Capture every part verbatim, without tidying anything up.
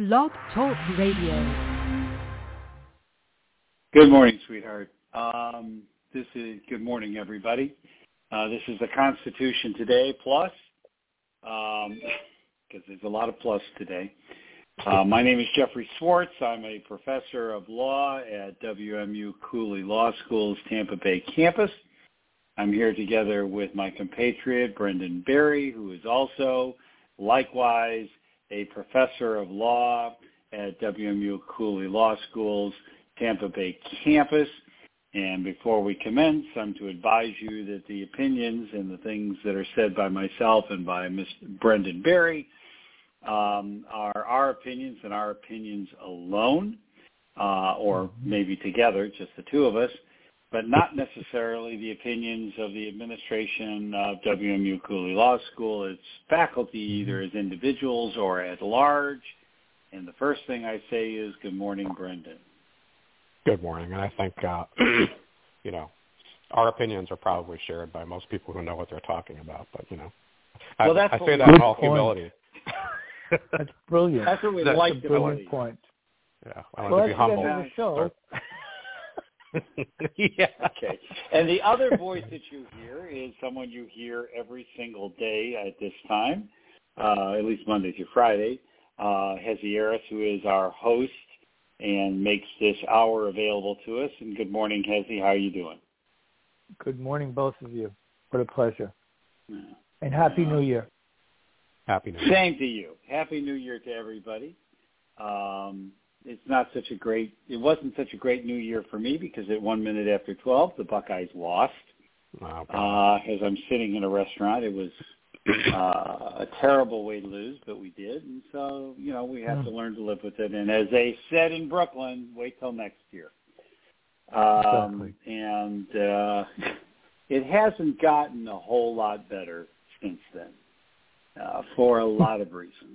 Blog Talk Radio. Good morning, sweetheart. Um, this is good morning, everybody. Uh, this is the Constitution Today Plus, because um, there's a lot of plus today. Uh, my name is Jeffrey Swartz. I'm a professor of law at W M U Cooley Law School's Tampa Bay campus. I'm here together with my compatriot, Brendan Berry, who is also likewise a professor of law at W M U Cooley Law School's Tampa Bay campus. And before we commence, I'm to advise you that the opinions and the things that are said by myself and by Mister Brendan Berry um, are our opinions and our opinions alone, uh, or maybe together, just the two of us, but not necessarily the opinions of the administration of W M U Cooley Law School, its faculty, either as individuals or at large. And the first thing I say is, good morning, Brendan. Good morning. And I think, uh, you know, our opinions are probably shared by most people who know what they're talking about. But, you know, well, I, that's I say we, that in all humility. That's brilliant. That's what we that's like a to brilliant believe. point. Yeah, I want well, to be humble. The show. yeah. Okay. And the other voice that you hear is someone you hear every single day at this time, uh, at least Monday through Friday, uh, Hezi Harris, who is our host and makes this hour available to us. And good morning, Hezi. How are you doing? Good morning, both of you. What a pleasure. Yeah. And Happy uh, New Year. Happy New Year. Same to you. Happy New Year to everybody. Um, it's not such a great, it wasn't such a great New Year for me because at one minute after twelve, the Buckeyes lost. Wow. Uh, as I'm sitting in a restaurant, it was uh, a terrible way to lose, but we did. And so, you know, we have yeah. to learn to live with it. And as they said in Brooklyn, wait till next year. Um, exactly. And uh, it hasn't gotten a whole lot better since then uh, for a lot of reasons.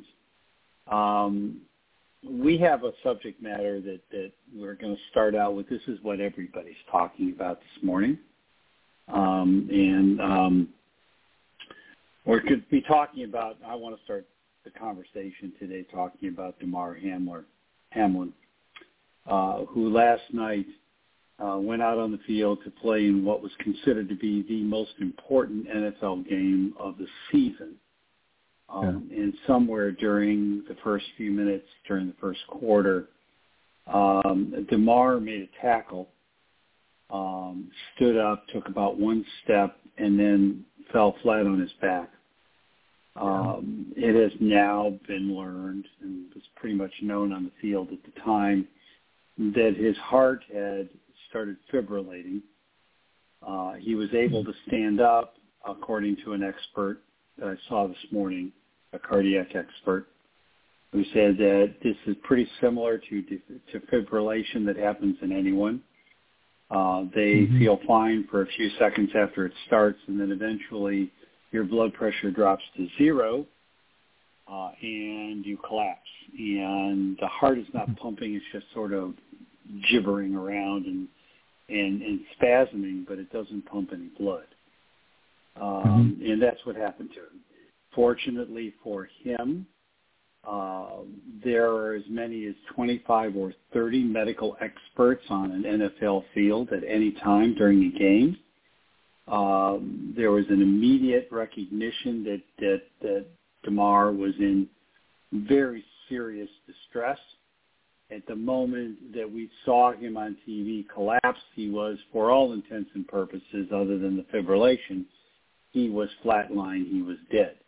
Um, we have a subject matter that, that we're going to start out with. This is what everybody's talking about this morning. Um, and um, we're going to be talking about, I want to start the conversation today talking about Damar Hamler, Hamlin, uh, who last night uh, went out on the field to play in what was considered to be the most important N F L game of the season. Um, yeah. And somewhere during the first few minutes, during the first quarter, um, Damar made a tackle, um, stood up, took about one step, and then fell flat on his back. Um, it has now been learned, and was pretty much known on the field at the time, that his heart had started fibrillating. Uh, he was able to stand up, according to an expert that I saw this morning, a cardiac expert, who said that this is pretty similar to, to fibrillation that happens in anyone. Uh, they mm-hmm. feel fine for a few seconds after it starts, and then eventually your blood pressure drops to zero, uh, and you collapse. And the heart is not pumping; it's just sort of gibbering around and and, and spasming, but it doesn't pump any blood. Um, mm-hmm. And that's what happened to him. Fortunately for him, uh, there are as many as twenty-five or thirty medical experts on an N F L field at any time during a game. Um, there was an immediate recognition that, that, that Damar was in very serious distress. At the moment that we saw him on T V collapse, he was, for all intents and purposes, other than the fibrillation, he was flatlined, he was dead.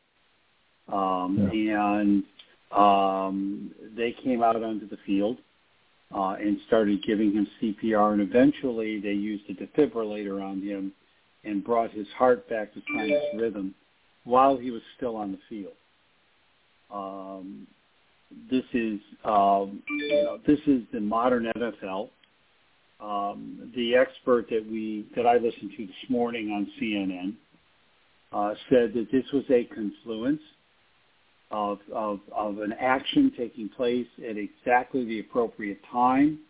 Um, yeah. And um, they came out onto the field uh, and started giving him C P R, and eventually they used a defibrillator on him and brought his heart back to sinus rhythm while he was still on the field. Um, this is um, you know, this is the modern N F L. Um, the expert that we that I listened to this morning on C N N uh, said that this was a confluence Of, of of an action taking place at exactly the appropriate time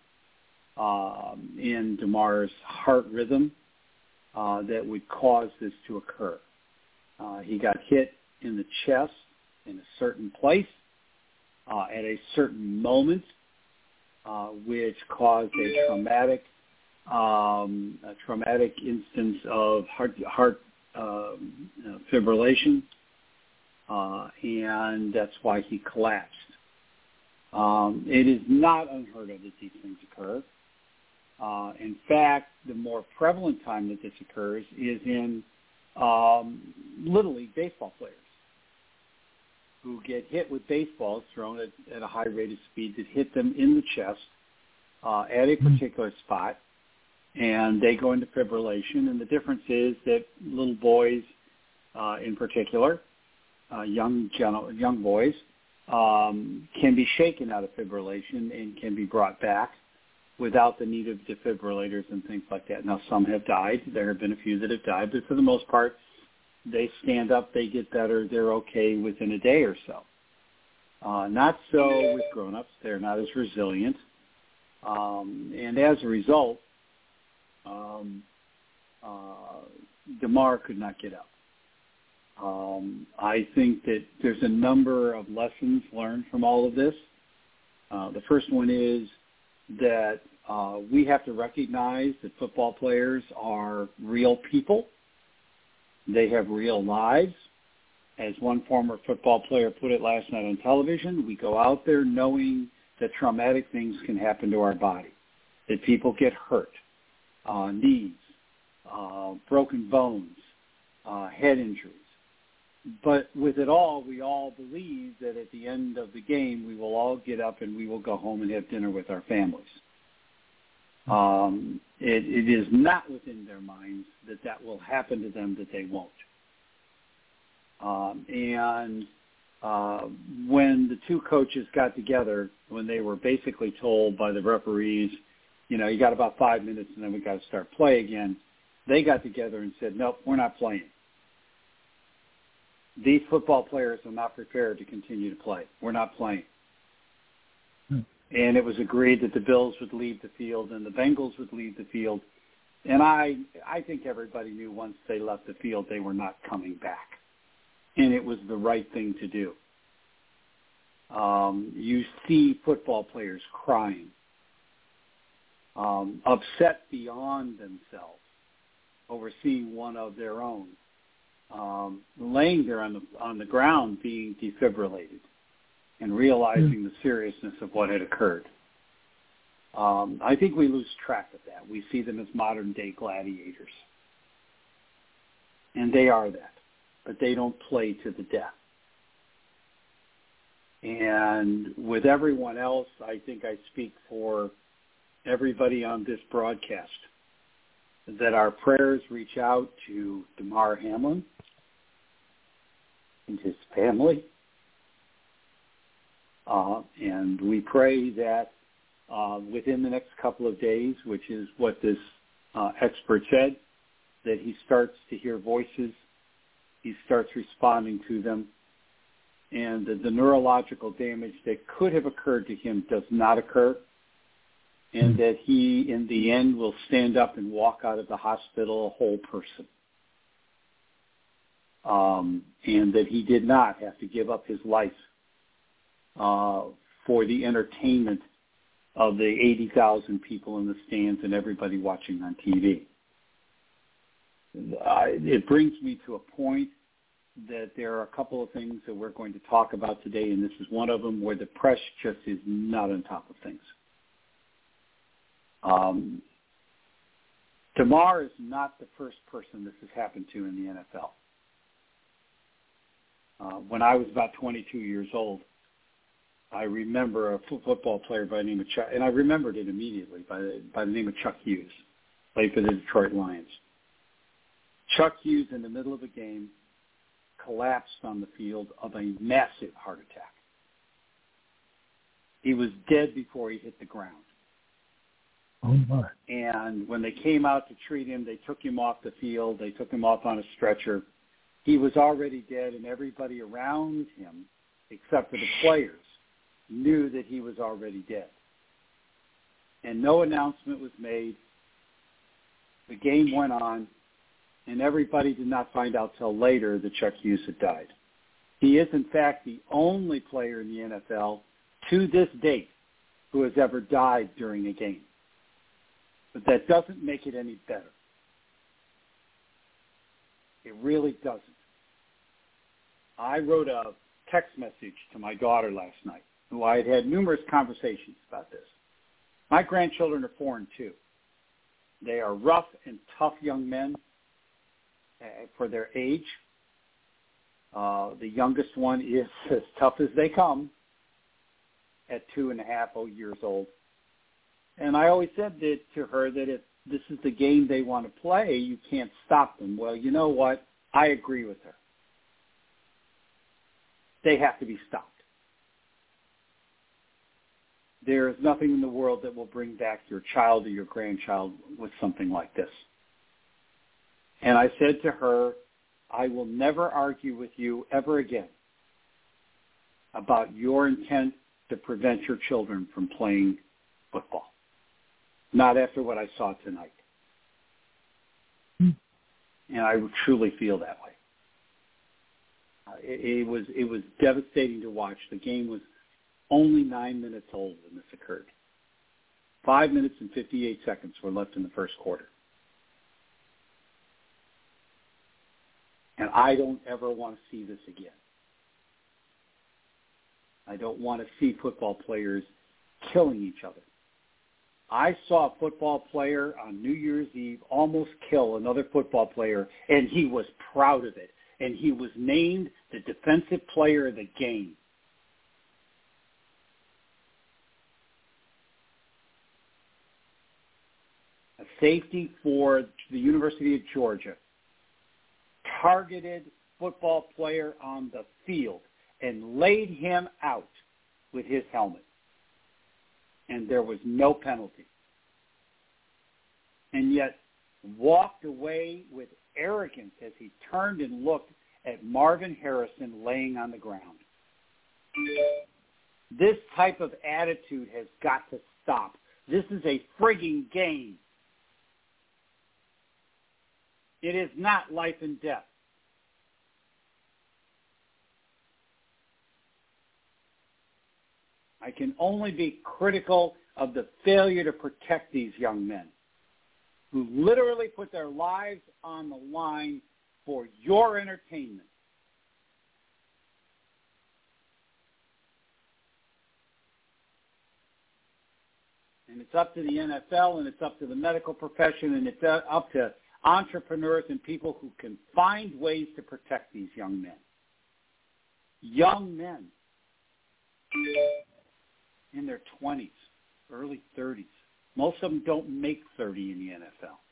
um, in Damar's heart rhythm uh, that would cause this to occur. Uh, he got hit in the chest in a certain place, uh, at a certain moment, uh, which caused a traumatic, um, a traumatic instance of heart, heart uh, fibrillation, uh, and that's why he collapsed. Um, it is not unheard of that these things occur. Uh, in fact, the more prevalent time that this occurs is in um, Little League baseball players who get hit with baseballs thrown at, at a high rate of speed that hit them in the chest uh, at a particular spot, and they go into fibrillation. And the difference is that little boys uh, in particular, uh, young, gen- young boys, um, can be shaken out of fibrillation and can be brought back without the need of defibrillators and things like that. Now, some have died. There have been a few that have died, but for the most part, they stand up, they get better, they're okay within a day or so. Uh, not so with grown-ups. They're not as resilient. Um, and as a result, um, uh, DeMar could not get up. Um, I think that there's a number of lessons learned from all of this. Uh, the first one is that uh, we have to recognize that football players are real people. They have real lives. As one former football player put it last night on television, we go out there knowing that traumatic things can happen to our body, that people get hurt, uh, knees, uh, broken bones, uh, head injuries. But with it all, we all believe that at the end of the game, we will all get up and we will go home and have dinner with our families. Um, it, it is not within their minds that that will happen to them, that they won't. Um, and uh, when the two coaches got together, when they were basically told by the referees, you know, you got about five minutes and then we got to start play again, they got together and said, nope, we're not playing. These football players are not prepared to continue to play. We're not playing. Hmm. And it was agreed that the Bills would leave the field and the Bengals would leave the field. And I, I think everybody knew once they left the field they were not coming back. And it was the right thing to do. Um, you see football players crying, um, upset beyond themselves over seeing one of their own Um, laying there on the on the ground being defibrillated and realizing the seriousness of what had occurred. Um, I think we lose track of that. We see them as modern-day gladiators. And they are that. But they don't play to the death. And with everyone else, I think I speak for everybody on this broadcast, that our prayers reach out to Damar Hamlin and his family. Uh, and we pray that uh, within the next couple of days, which is what this uh, expert said, that he starts to hear voices, he starts responding to them, and that the neurological damage that could have occurred to him does not occur, and that he, in the end, will stand up and walk out of the hospital a whole person. Um, and that he did not have to give up his life uh, for the entertainment of the eighty thousand people in the stands and everybody watching on T V. Uh, it brings me to a point that there are a couple of things that we're going to talk about today, and this is one of them where the press just is not on top of things. Um, Damar is not the first person this has happened to in the N F L. Uh, when I was about twenty-two years old, I remember a football player by the name of Chuck, and I remembered it immediately, by the, by the name of Chuck Hughes, played for the Detroit Lions. Chuck Hughes, in the middle of a game, collapsed on the field of a massive heart attack. He was dead before he hit the ground. Oh, my. And when they came out to treat him, they took him off the field. They took him off on a stretcher. He was already dead, and everybody around him, except for the players, knew that he was already dead. And no announcement was made. The game went on, and everybody did not find out till later that Chuck Hughes had died. He is, in fact, the only player in the N F L to this date who has ever died during a game. But that doesn't make it any better. It really doesn't. I wrote a text message to my daughter last night, who I had had numerous conversations about this. My grandchildren are four and two. They are rough and tough young men uh, for their age. Uh, the youngest one is as tough as they come at two and a half oh, years old. And I always said that to her that if this is the game they want to play, you can't stop them. Well, you know what? I agree with her. They have to be stopped. There is nothing in the world that will bring back your child or your grandchild with something like this. And I said to her, I will never argue with you ever again about your intent to prevent your children from playing football. Not after what I saw tonight. Mm. And I truly feel that way. Uh, it, it was it was devastating to watch. The game was only nine minutes old when this occurred. Five minutes and fifty-eight seconds were left in the first quarter. And I don't ever want to see this again. I don't want to see football players killing each other. I saw a football player on New Year's Eve almost kill another football player, and he was proud of it. And he was named the defensive player of the game. A safety for the University of Georgia targeted football player on the field and laid him out with his helmet. And there was no penalty. And yet walked away with arrogance as he turned and looked at Marvin Harrison laying on the ground. This type of attitude has got to stop. This is a frigging game. It is not life and death. I can only be critical of the failure to protect these young men who literally put their lives on the line for your entertainment. And it's up to the N F L, and it's up to the medical profession, and it's up to entrepreneurs and people who can find ways to protect these young men. Young men in their twenties, early thirties. Most of them don't make thirty in the N F L.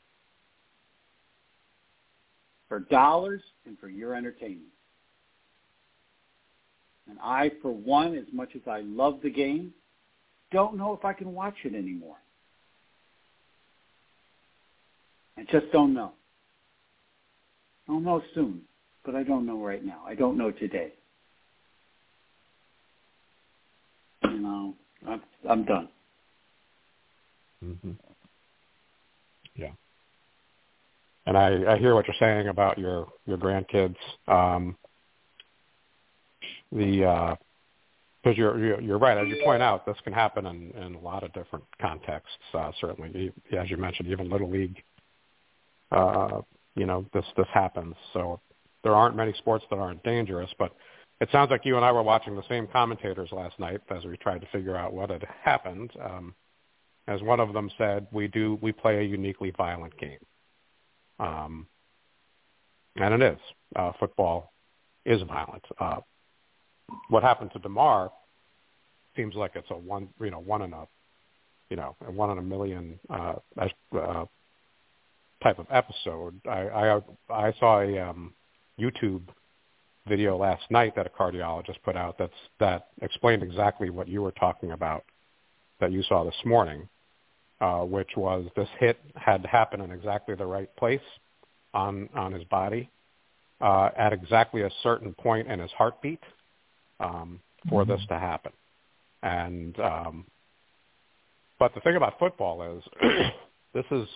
For dollars and for your entertainment. And I, for one, as much as I love the game, don't know if I can watch it anymore. I just don't know. I'll know soon, but I don't know right now. I don't know today. You know, I'm, I'm done. Mm-hmm. Yeah. And I, I hear what you're saying about your, your grandkids. Um, the uh, because you're, you're you're right, as you point out, this can happen in, in a lot of different contexts. Uh, certainly, as you mentioned, even Little League. Uh, you know, this this happens. So there aren't many sports that aren't dangerous. But it sounds like you and I were watching the same commentators last night as we tried to figure out what had happened. Um, as one of them said, we do we play a uniquely violent game. Um, and it is. Uh, football is violent. Uh, what happened to DeMar seems like it's a one, you know, one in a, you know, a one in a million uh, uh, type of episode. I I, I saw a um, YouTube video last night that a cardiologist put out that's that explained exactly what you were talking about that you saw this morning. Uh, which was this hit had happened in exactly the right place on on his body uh, at exactly a certain point in his heartbeat um, for mm-hmm. this to happen. And um, but the thing about football is this is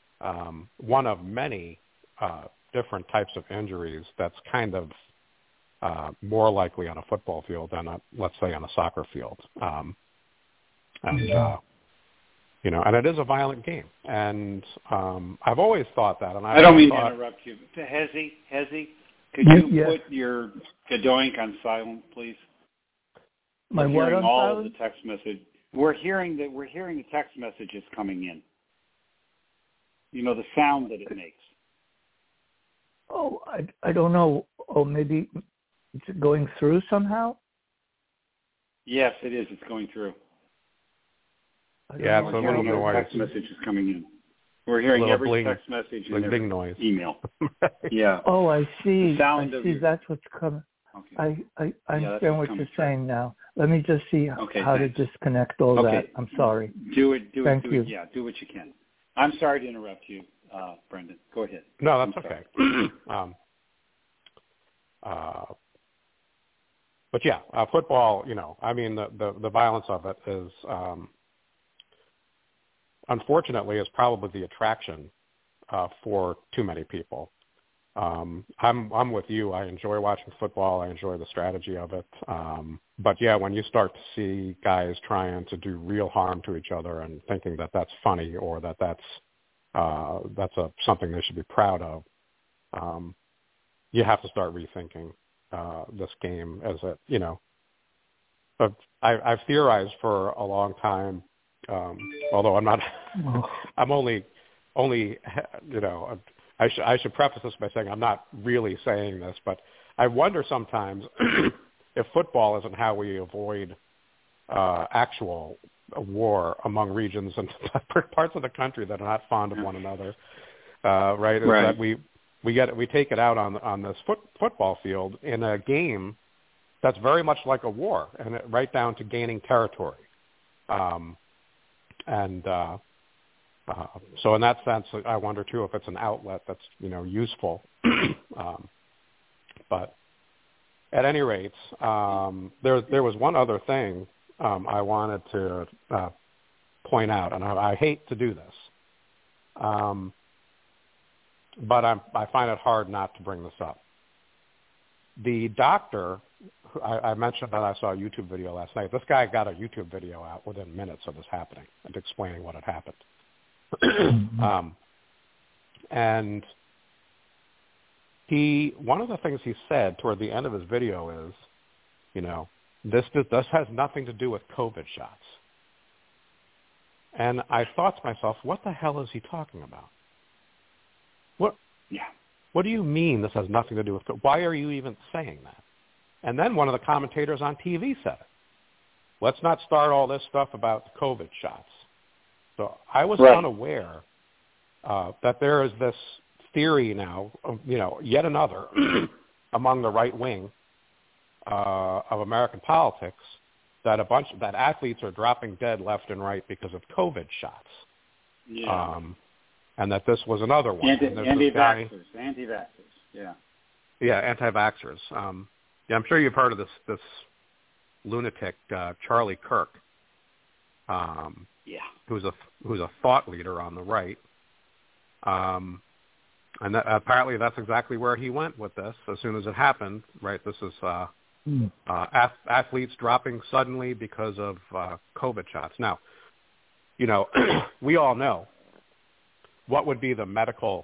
um, one of many uh, different types of injuries that's kind of uh, more likely on a football field than, a, let's say, on a soccer field. Um, and, uh, you know, and it is a violent game. And um, I've always thought that. And I've I don't mean thought, to interrupt you. Hezi, Hezi, could you yes. put your Gadoink on silent, please? My we're what hearing on all silent? of the text message. We're hearing that we're hearing the text messages coming in. You know, the sound that it makes. Oh, I, I don't know. Oh, maybe it's going through somehow? Yes, it is. It's going through. Yeah, it's a We're little hearing noise. text messages coming in. We're hearing Little every bling, text message like and every ding noise. email. Yeah. Oh, I see. The sound I of see. your... That's what's coming. Okay. I, I, I Yeah, understand what coming you're through. saying now. Let me just see Okay, how thanks. to disconnect all Okay. that. I'm sorry. Do it. Do Thank it. Do you. it. Yeah, do what you can. I'm sorry to interrupt you, uh, Brendan. Go ahead. No, that's I'm okay. sorry. um, uh, but yeah, uh, football. You know, I mean, the, the the violence of it is, um, unfortunately, is probably the attraction uh, for too many people. Um, I'm I'm with you. I enjoy watching football. I enjoy the strategy of it. Um, but yeah, when you start to see guys trying to do real harm to each other and thinking that that's funny or that that's uh, that's a something they should be proud of, um, you have to start rethinking uh, this game as a you know. But I, I've theorized for a long time, um, although I'm not. I'm only only you know. I should, I should preface this by saying I'm not really saying this, but I wonder sometimes if football isn't how we avoid uh, actual war among regions and parts of the country that are not fond of one another. Uh, right? Is right. that we we get we take it out on on this foot, football field in a game that's very much like a war, and it, right down to gaining territory. Um, and uh, Uh, so in that sense, I wonder too if it's an outlet that's you know useful. um, but at any rate, um, there there was one other thing um, I wanted to uh, point out, and I, I hate to do this, um, but I'm, I find it hard not to bring this up. The doctor, I, I mentioned that I saw a YouTube video last night. This guy got a YouTube video out within minutes of this happening and explaining what had happened. um, and he, one of the things he said toward the end of his video is, you know, this this has nothing to do with COVID shots. And I thought to myself, what the hell is he talking about? What? Yeah. What do you mean this has nothing to do with COVID? Why are you even saying that? And then one of the commentators on T V said it. Let's not start all this stuff about the COVID shots. So I was right. unaware uh, that there is this theory now, of, you know, yet another among the right wing uh, of American politics that a bunch that athletes are dropping dead left and right because of COVID shots. Yeah. Um, and that this was another one. Anti, and anti-vaxxers, anti-vaxxers, yeah. Yeah, anti-vaxxers. Um, yeah, I'm sure you've heard of this this lunatic uh, Charlie Kirk. Um, yeah. Who's a who's a thought leader on the right, um, and that, apparently that's exactly where he went with this. As soon as it happened, right? This is uh, mm. uh, ath- athletes dropping suddenly because of uh, COVID shots. Now, you know, we all know what would be the medical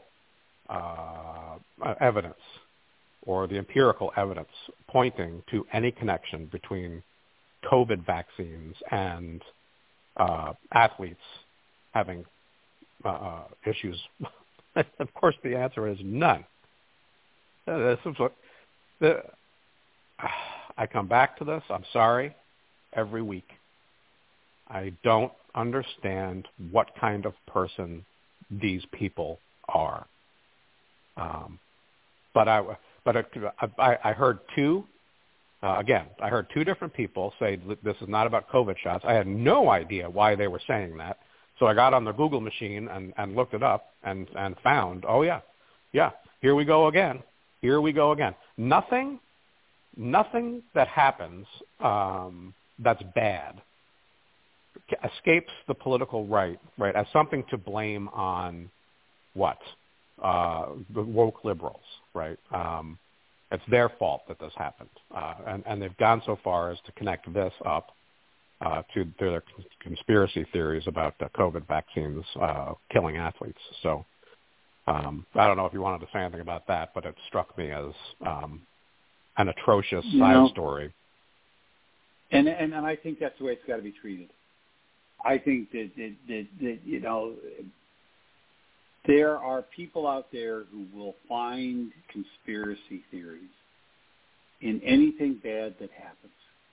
uh, evidence or the empirical evidence pointing to any connection between COVID vaccines and uh, athletes having uh, issues. Of course, the answer is none. Uh, this is what, the, I come back to this. I'm sorry, every week. I don't understand what kind of person these people are. Um, but I, but I, I heard two. Uh, again, I heard two different people say this is not about COVID shots. I had no idea why they were saying that. So I got on the Google machine and, and looked it up and, and found, oh, yeah, yeah, here we go again. Here we go again. Nothing, nothing that happens um, that's bad escapes the political right, right, as something to blame on what? Uh, the woke liberals, right? Um, it's their fault that this happened. Uh, and, and they've gone so far as to connect this up uh, to their conspiracy theories about uh, COVID vaccines uh, killing athletes. So um, I don't know if you wanted to say anything about that, but it struck me as um, an atrocious you side know, story. And, and and I think that's the way it's got to be treated. I think that, that, that, that, you know, there are people out there who will find conspiracy theories in anything bad that happens.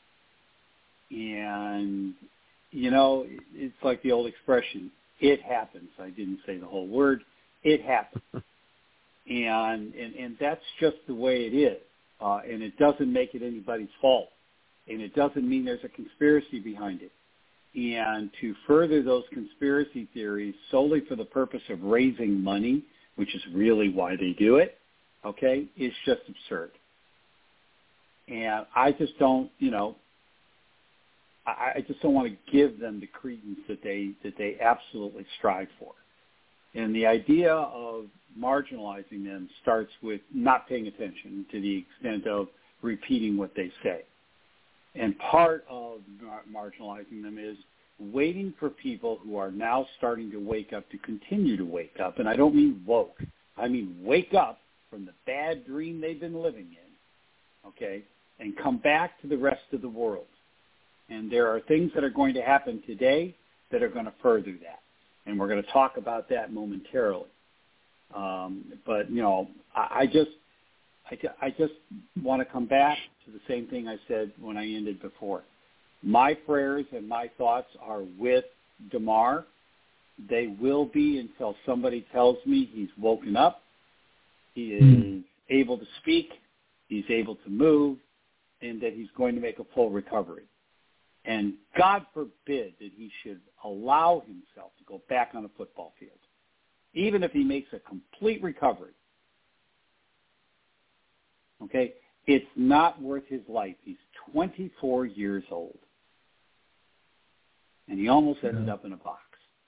And, you know, it's like the old expression, it happens. I didn't say the whole word. It happens. and, and, and that's just the way it is. Uh, and it doesn't make it anybody's fault. And it doesn't mean there's a conspiracy behind it. And to further those conspiracy theories solely for the purpose of raising money, which is really why they do it, okay, is just absurd. And I just don't, you know, I, I just don't want to give them the credence that they that they absolutely strive for. And the idea of marginalizing them starts with not paying attention to the extent of repeating what they say. And part of mar- marginalizing them is waiting for people who are now starting to wake up to continue to wake up. And I don't mean woke. I mean wake up from the bad dream they've been living in, okay, and come back to the rest of the world. And there are things that are going to happen today that are going to further that. And we're going to talk about that momentarily. Um, but, you know, I, I just I, I just want to come back to the same thing I said when I ended before. My prayers and my thoughts are with Damar. They will be until somebody tells me he's woken up, he is mm. able to speak, he's able to move, and that he's going to make a full recovery. And God forbid that he should allow himself to go back on a football field, even if he makes a complete recovery. Okay? It's not worth his life. He's twenty-four years old. And he almost ended yeah. up in a box.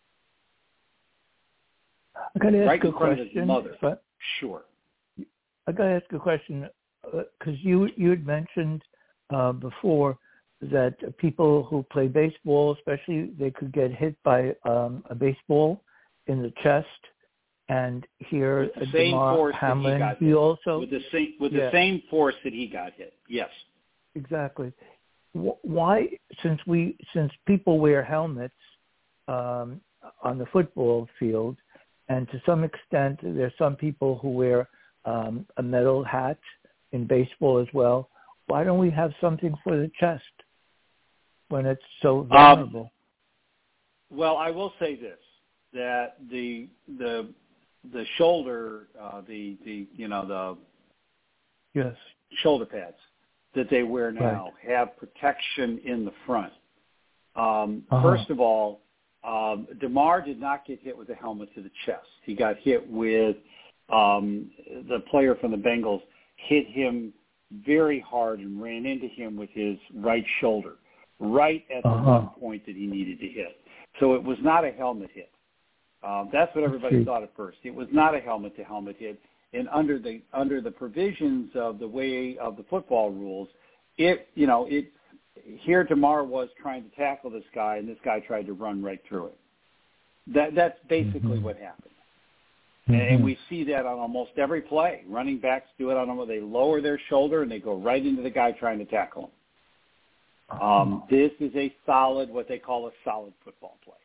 I got to ask right a in front question. Of his mother. But sure. I got to ask a question because uh, you you had mentioned uh, before that people who play baseball, especially, they could get hit by um, a baseball in the chest. And here, with the same Damar force Hamlin, that he got he hit. also with the same with yeah. the same force that he got hit. Yes, exactly. Why, since we since people wear helmets um, on the football field, and to some extent there's some people who wear um, a metal hat in baseball as well. Why don't we have something for the chest when it's so vulnerable? Um, well, I will say this: that the the the shoulder, uh, the the you know the yes shoulder pads that they wear now right. have protection in the front. Um, uh-huh. First of all, um, Damar did not get hit with a helmet to the chest. He got hit with um, the player from the Bengals hit him very hard and ran into him with his right shoulder, right at uh-huh. the one point that he needed to hit. So it was not a helmet hit. Um, that's what everybody thought at first. It was not a helmet-to-helmet hit. And under the under the provisions of the way of the football rules, it you know it here Damar was trying to tackle this guy, and this guy tried to run right through it. That that's basically mm-hmm. what happened. Mm-hmm. And, and we see that on almost every play. Running backs do it on them where they lower their shoulder and they go right into the guy trying to tackle him. Um, this is a solid, what they call a solid football play.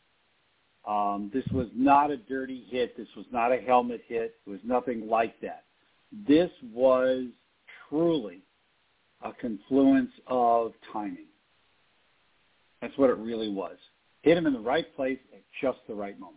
Um, this was not a dirty hit. This was not a helmet hit. It was nothing like that. This was truly a confluence of timing. That's what it really was. Hit him in the right place at just the right moment.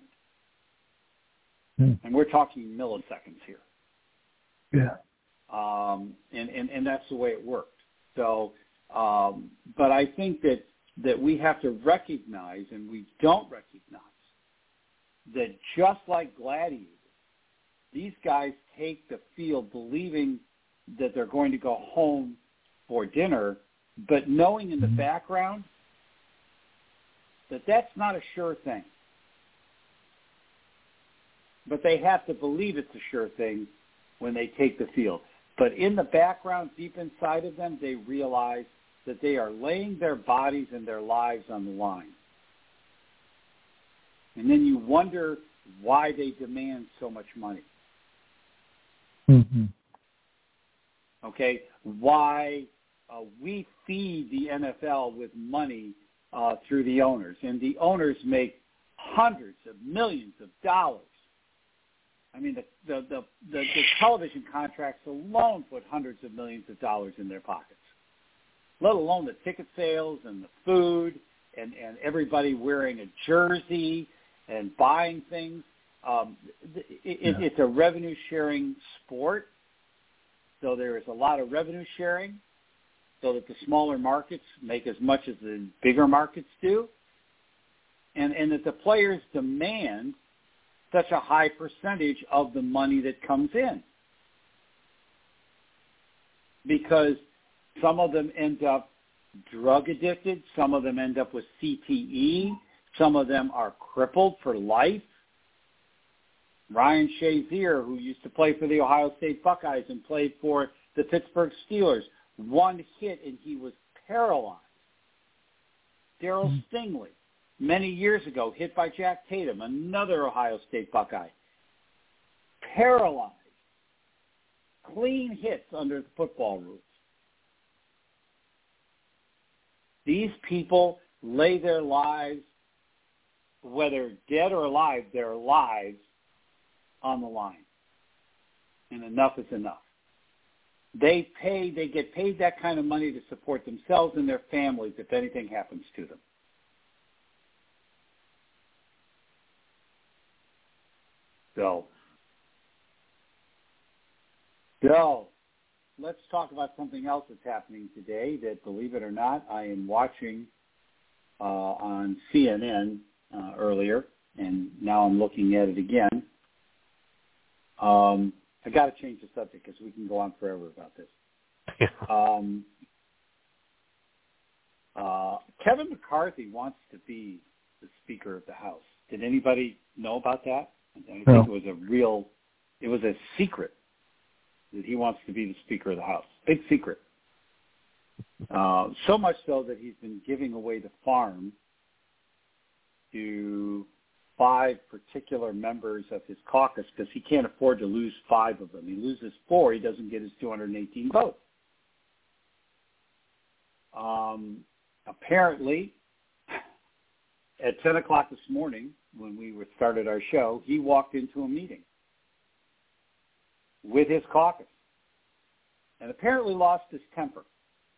Hmm. And we're talking milliseconds here. Yeah. Um, and, and, and that's the way it worked. So, um, but I think that, that we have to recognize, and we don't recognize, that just like gladiators, these guys take the field believing that they're going to go home for dinner, but knowing in the background that that's not a sure thing. But they have to believe it's a sure thing when they take the field. But in the background, deep inside of them, they realize that they are laying their bodies and their lives on the line. And then you wonder why they demand so much money. Mm-hmm. Okay? Why uh, we feed the N F L with money uh, through the owners. And the owners make hundreds of millions of dollars. I mean, the, the, the, the, the television contracts alone put hundreds of millions of dollars in their pockets, let alone the ticket sales and the food and, and everybody wearing a jersey and buying things. Um, it, it, yeah. It's a revenue-sharing sport, so there is a lot of revenue sharing so that the smaller markets make as much as the bigger markets do, and, and that the players demand such a high percentage of the money that comes in, because some of them end up drug addicted, some of them end up with C T E, some of them are crippled for life. Ryan Shazier, who used to play for the Ohio State Buckeyes and played for the Pittsburgh Steelers, one hit and he was paralyzed. Darryl mm-hmm. Stingley, many years ago, hit by Jack Tatum, another Ohio State Buckeye. Paralyzed. Clean hits under the football rules. These people lay their lives, whether dead or alive, their lives on the line. And enough is enough. They pay, they get paid that kind of money to support themselves and their families if anything happens to them. So, so let's talk about something else that's happening today that, believe it or not, I am watching uh, on C N N uh, earlier, and now I'm looking at it again. Um, I got to change the subject because we can go on forever about this. Yeah. Um, uh, Kevin McCarthy wants to be the Speaker of the House. Did anybody know about that? I think no. it was a real, it was a secret that he wants to be the Speaker of the House. Big secret. Uh, so much so that he's been giving away the farm to five particular members of his caucus because he can't afford to lose five of them. He loses four, he doesn't get his two hundred eighteen votes. Um, apparently, at ten o'clock this morning, when we started our show, he walked into a meeting with his caucus and apparently lost his temper,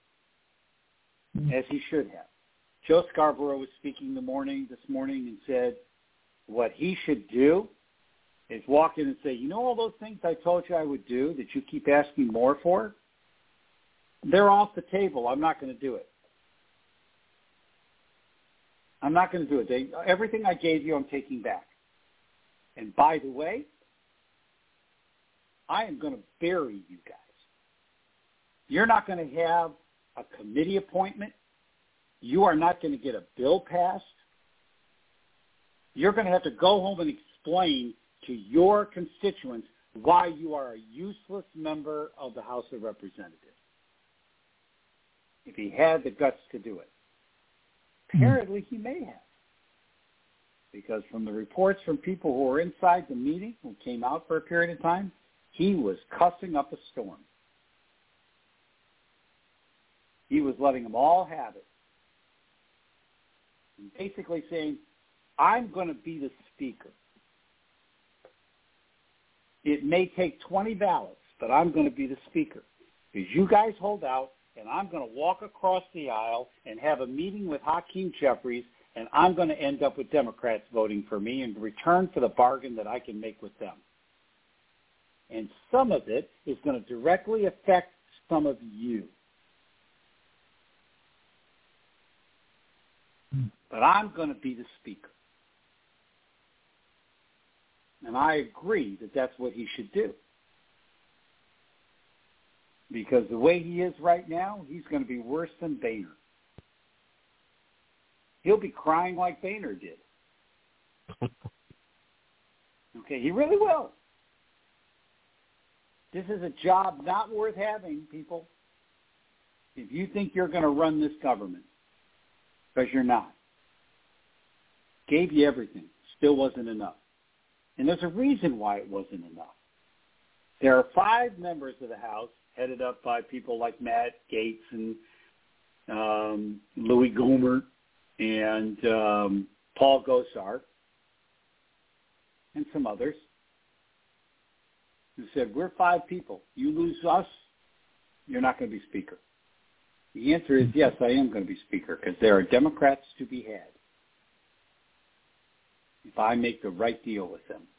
as he should have. Joe Scarborough was speaking the morning this morning and said what he should do is walk in and say, you know all those things I told you I would do that you keep asking more for? They're off the table. I'm not going to do it. I'm not going to do it. They, everything I gave you, I'm taking back. And by the way, I am going to bury you guys. You're not going to have a committee appointment. You are not going to get a bill passed. You're going to have to go home and explain to your constituents why you are a useless member of the House of Representatives. If he had the guts to do it. Apparently he may have. Because from the reports from people who were inside the meeting, who came out for a period of time, he was cussing up a storm. He was letting them all have it. And basically saying, I'm going to be the speaker. It may take twenty ballots, but I'm going to be the speaker. Because you guys hold out, and I'm going to walk across the aisle and have a meeting with Hakeem Jeffries, and I'm going to end up with Democrats voting for me in return for the bargain that I can make with them. And some of it is going to directly affect some of you. But I'm going to be the speaker. And I agree that that's what he should do. Because the way he is right now, he's going to be worse than Boehner. He'll be crying like Boehner did. Okay, he really will. This is a job not worth having, people. If you think you're going to run this government, because you're not. Gave you everything. Still wasn't enough. And there's a reason why it wasn't enough. There are five members of the House headed up by people like Matt Gaetz and um, Louis Gohmert and um, Paul Gosar and some others who said, we're five people. You lose us, you're not going to be Speaker. The answer is yes, I am going to be Speaker because there are Democrats to be had if I make the right deal with them.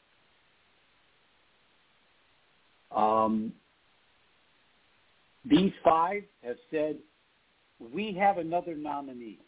Um, these five have said, we have another nominee.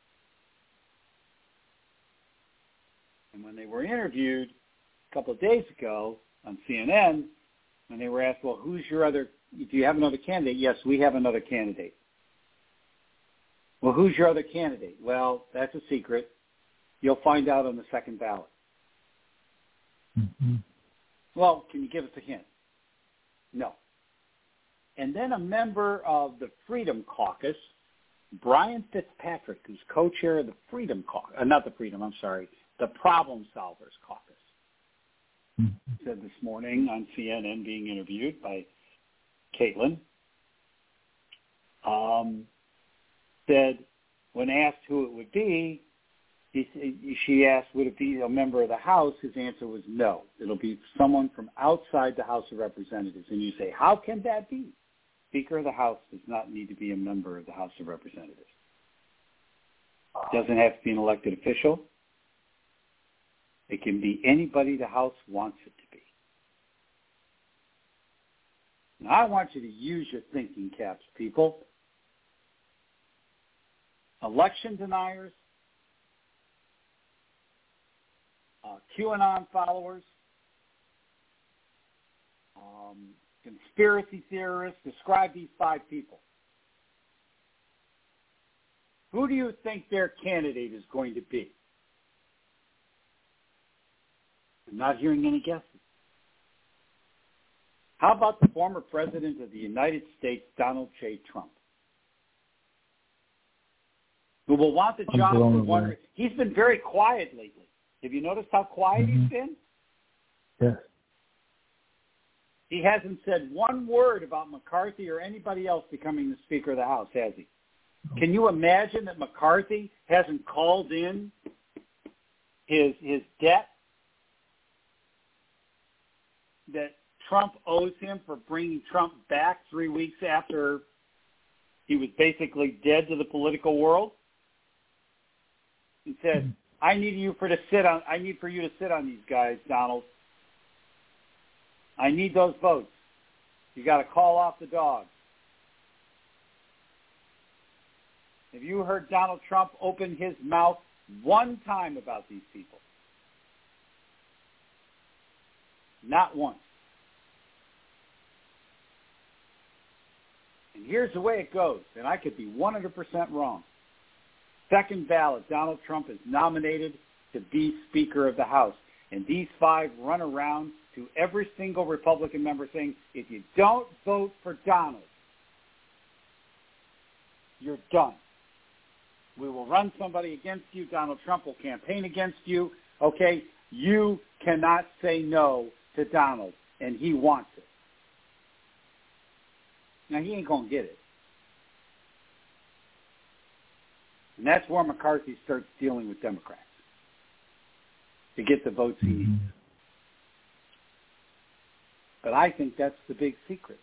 And when they were interviewed a couple of days ago on C N N, when they were asked, well, who's your other, do you have another candidate? Yes, we have another candidate. Well, who's your other candidate? Well, that's a secret. You'll find out on the second ballot. Mm-hmm. Well, can you give us a hint? No. And then a member of the Freedom Caucus, Brian Fitzpatrick, who's co-chair of the Freedom Caucus, uh, not the Freedom, I'm sorry, the Problem Solvers Caucus, mm-hmm. said this morning on C N N being interviewed by Caitlin, um, said when asked who it would be, he, she asked, would it be a member of the House? His answer was no. It'll be someone from outside the House of Representatives. And you say, how can that be? Speaker of the House does not need to be a member of the House of Representatives. Doesn't have to be an elected official. It can be anybody the House wants it to be. Now, I want you to use your thinking caps, people. Election deniers, uh, QAnon followers, um, conspiracy theorists, describe these five people. Who do you think their candidate is going to be? I'm not hearing any guesses. How about the former president of the United States, Donald J. Trump? Who will want the job for one. He's been very quiet lately. Have you noticed how quiet mm-hmm. he's been? Yes. He hasn't said one word about McCarthy or anybody else becoming the Speaker of the House, has he? Can you imagine that McCarthy hasn't called in his his debt that Trump owes him for bringing Trump back three weeks after he was basically dead to the political world? He said, I need you for to sit on I need for you to sit on these guys, Donald. I need those votes. You got to call off the dog. Have you heard Donald Trump open his mouth one time about these people? Not once. And here's the way it goes, and I could be one hundred percent wrong. Second ballot, Donald Trump is nominated to be Speaker of the House. And these five run around to every single Republican member saying, if you don't vote for Donald, you're done. We will run somebody against you. Donald Trump will campaign against you. Okay, you cannot say no to Donald, and he wants it. Now, he ain't going to get it. And that's where McCarthy starts dealing with Democrats to get the votes he needs. Mm-hmm. But I think that's the big secret.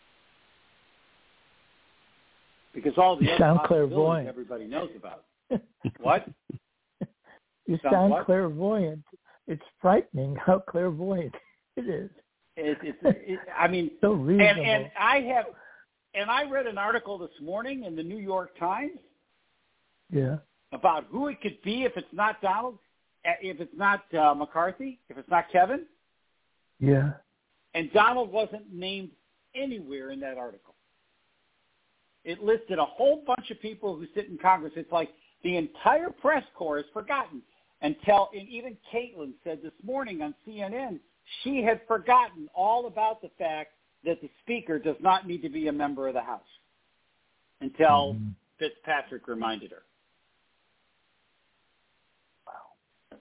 Because all the you other sound possibilities clairvoyant. Everybody knows about. What? You sound sound what? clairvoyant. It's frightening how clairvoyant it is. It, it's, it, I mean, so reasonable. And, and I have, and I read an article this morning in the New York Times. Yeah. About who it could be if it's not Donald, if it's not uh, McCarthy, if it's not Kevin. Yeah. And Donald wasn't named anywhere in that article. It listed a whole bunch of people who sit in Congress. It's like the entire press corps is forgotten until, and even Caitlin said this morning on C N N, she had forgotten all about the fact that the Speaker does not need to be a member of the House until mm-hmm. Fitzpatrick reminded her. Wow.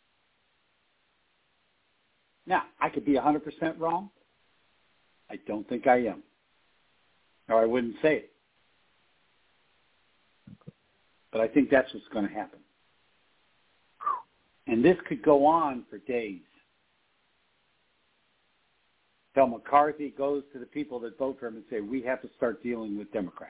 Now, I could be one hundred percent wrong. I don't think I am. Or I wouldn't say it. But I think that's what's going to happen. And this could go on for days. Till McCarthy goes to the people that vote for him and say, we have to start dealing with Democrats.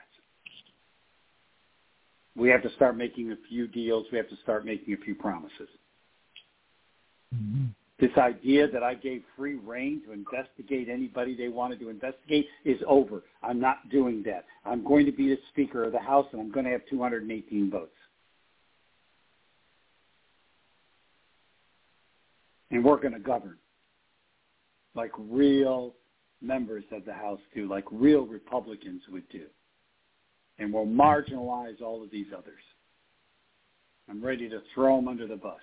We have to start making a few deals. We have to start making a few promises. Mm-hmm. This idea that I gave free rein to investigate anybody they wanted to investigate is over. I'm not doing that. I'm going to be the Speaker of the House, and I'm going to have two hundred eighteen votes. And we're going to govern like real members of the House do, like real Republicans would do. And we'll marginalize all of these others. I'm ready to throw them under the bus.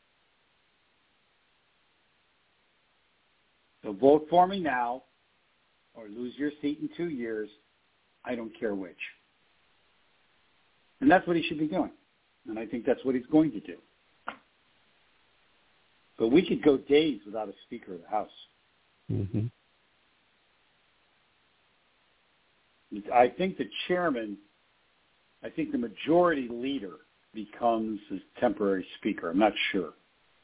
So vote for me now or lose your seat in two years. I don't care which. And that's what he should be doing. And I think that's what he's going to do. But we could go days without a Speaker of the House. Mm-hmm. I think the chairman, I think the majority leader becomes his temporary Speaker. I'm not sure.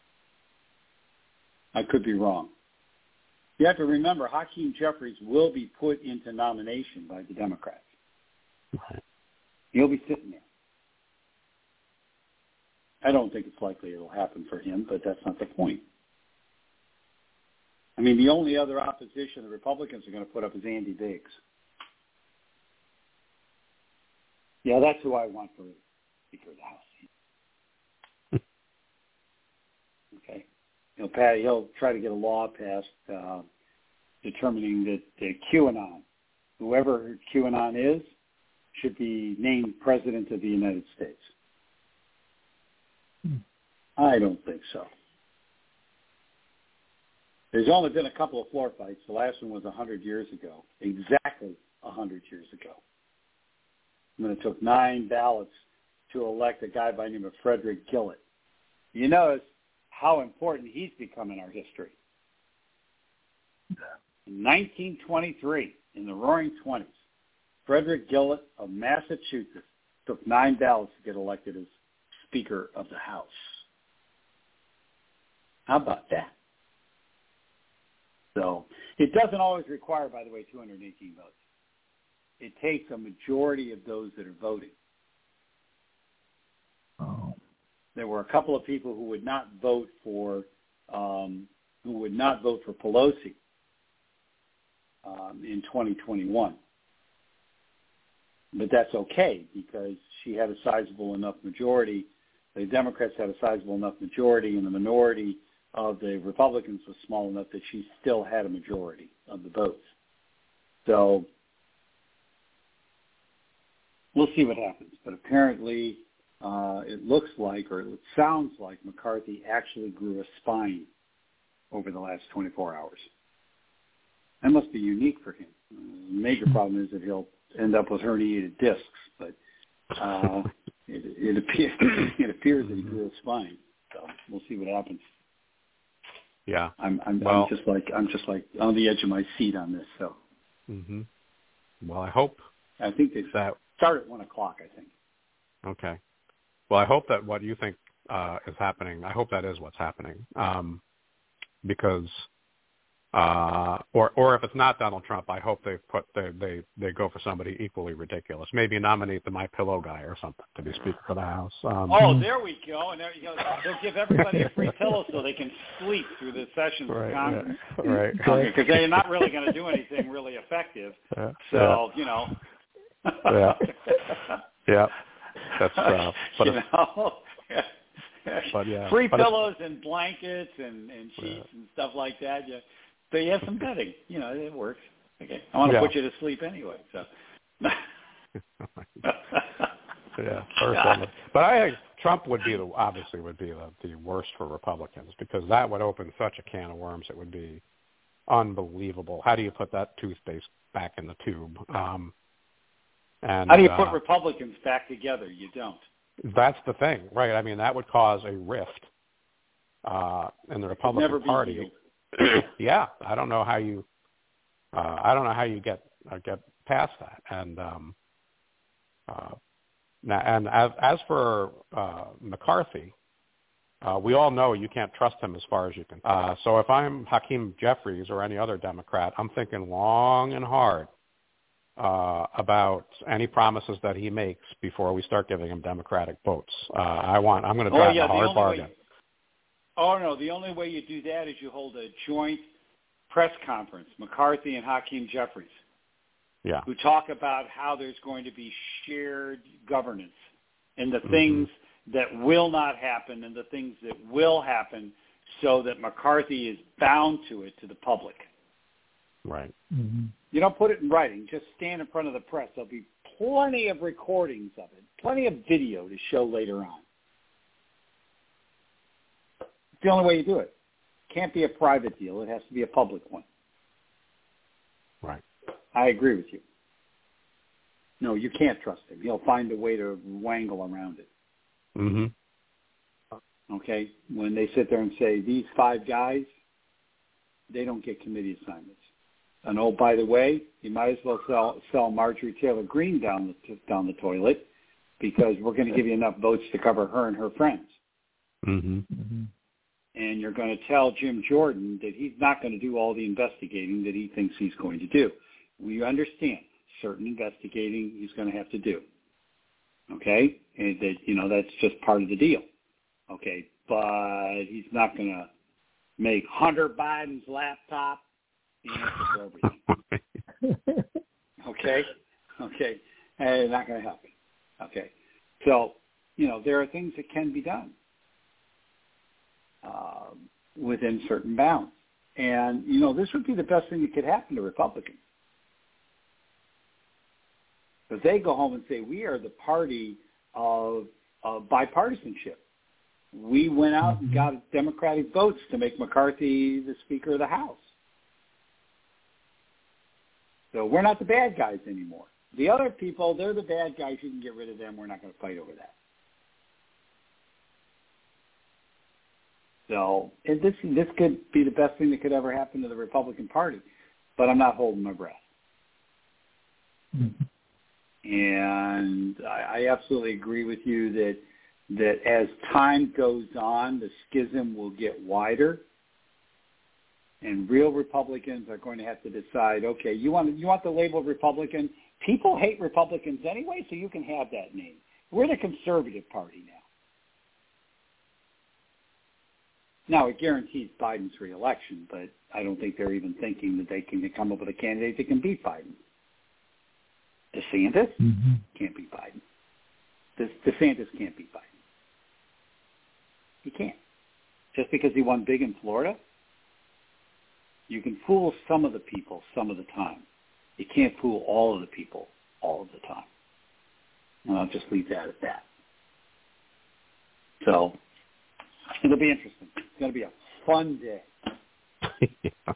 I could be wrong. You have to remember, Hakeem Jeffries will be put into nomination by the Democrats. Right. He'll be sitting there. I don't think it's likely it'll happen for him, but that's not the point. I mean, the only other opposition the Republicans are going to put up is Andy Biggs. Yeah, that's who I want for Speaker of the House. Okay. He'll, pay, he'll try to get a law passed uh, determining that uh, QAnon, whoever QAnon is, should be named President of the United States. Hmm. I don't think so. There's only been a couple of floor fights. The last one was one hundred years ago, exactly one hundred years ago. When it took nine ballots to elect a guy by the name of Frederick Gillett. You notice how important he's become in our history. In nineteen twenty-three, in the Roaring Twenties, Frederick Gillett of Massachusetts took nine ballots to get elected as Speaker of the House. How about that? So it doesn't always require, by the way, two hundred eighteen votes. It takes a majority of those that are voting. Oh. There were a couple of people who would not vote for um, who would not vote for Pelosi um, in twenty twenty-one. But that's okay because she had a sizable enough majority. The Democrats had a sizable enough majority, and the minority of the Republicans was small enough that she still had a majority of the votes. So we'll see what happens. But apparently uh, it looks like, or it sounds like, McCarthy actually grew a spine over the last twenty-four hours. That must be unique for him. Uh, the major problem is that he'll end up with herniated discs, but uh, it, it, appears, it appears that he grew a spine. So we'll see what happens. Yeah, I'm, I'm, well, I'm just like I'm just like on the edge of my seat on this. So, mm-hmm. Well, I hope I think they that start at one o'clock. I think. Okay. Well, I hope that what you think uh, is happening. I hope that is what's happening, um, because, uh, or or if it's not Donald Trump, I hope they put they they they go for somebody equally ridiculous. Maybe nominate the My Pillow guy or something to be Speaker of the House. Um, oh, there we go. And there you go. They'll give everybody a free pillow so they can sleep through the sessions right, of Congress. Yeah, right. Because okay, they're not really going to do anything really effective. Yeah, so yeah. you know. yeah. Yeah. That's uh, but you know. But yeah. Free but pillows and blankets and, and sheets yeah. and stuff like that. Yeah. So you have some bedding. You know, it works. Okay. I want to yeah. put you to sleep anyway. So. yeah. First but I think Trump would be the obviously would be the, the worst for Republicans because that would open such a can of worms. It would be unbelievable. How do you put that toothpaste back in the tube? Um, and How do you uh, put Republicans back together? You don't. That's the thing, right? I mean, that would cause a rift uh, in the Republican Never be Party. Yeah, I don't know how you. Uh, I don't know how you get uh, get past that. And um, uh, now, and as, as for uh, McCarthy, uh, we all know you can't trust him as far as you can. Uh, so if I'm Hakeem Jeffries or any other Democrat, I'm thinking long and hard uh, about any promises that he makes before we start giving him Democratic votes. Uh, I want. I'm going to drive oh, yeah, a hard bargain. Way, oh no, the only way you do that is you hold a joint press conference, McCarthy and Hakeem Jeffries, yeah, who talk about how there's going to be shared governance and the mm-hmm. things that will not happen and the things that will happen, so that McCarthy is bound to it to the public. Right. Mm-hmm. You don't put it in writing. Just stand in front of the press. There'll be plenty of recordings of it, plenty of video to show later on. It's the only way you do it. It can't be a private deal. It has to be a public one. Right. I agree with you. No, you can't trust him. He'll find a way to wangle around it. Mm-hmm. Okay? When they sit there and say, these five guys, they don't get committee assignments. And oh, by the way, you might as well sell, sell Marjorie Taylor Greene down the, down the toilet, because we're going to give you enough votes to cover her and her friends. Mm-hmm. Mm-hmm. And you're going to tell Jim Jordan that he's not going to do all the investigating that he thinks he's going to do. We understand certain investigating he's going to have to do. Okay? And that, you know, that's just part of the deal. Okay? But he's not going to make Hunter Biden's laptop the answer for everything. Okay? Okay? And it's not going to help him. Okay? So, you know, there are things that can be done uh, within certain bounds. And, you know, this would be the best thing that could happen to Republicans. Because they go home and say, we are the party of, of bipartisanship. We went out and got Democratic votes to make McCarthy the Speaker of the House. So we're not the bad guys anymore. The other people, they're the bad guys. You can get rid of them. We're not going to fight over that. So and this this could be the best thing that could ever happen to the Republican Party, but I'm not holding my breath. Mm-hmm. And I, I absolutely agree with you that that as time goes on, the schism will get wider, and real Republicans are going to have to decide, okay, you want you want the label Republican? People hate Republicans anyway, so you can have that name. We're the conservative party now. Now, it guarantees Biden's reelection, but I don't think they're even thinking that they can come up with a candidate that can beat Biden. DeSantis mm-hmm. can't beat Biden. De- DeSantis can't beat Biden. He can't. Just because he won big in Florida, you can fool some of the people some of the time. You can't fool all of the people all of the time. And I'll just leave that at that. So it'll be interesting. It's going to be a fun day. yeah.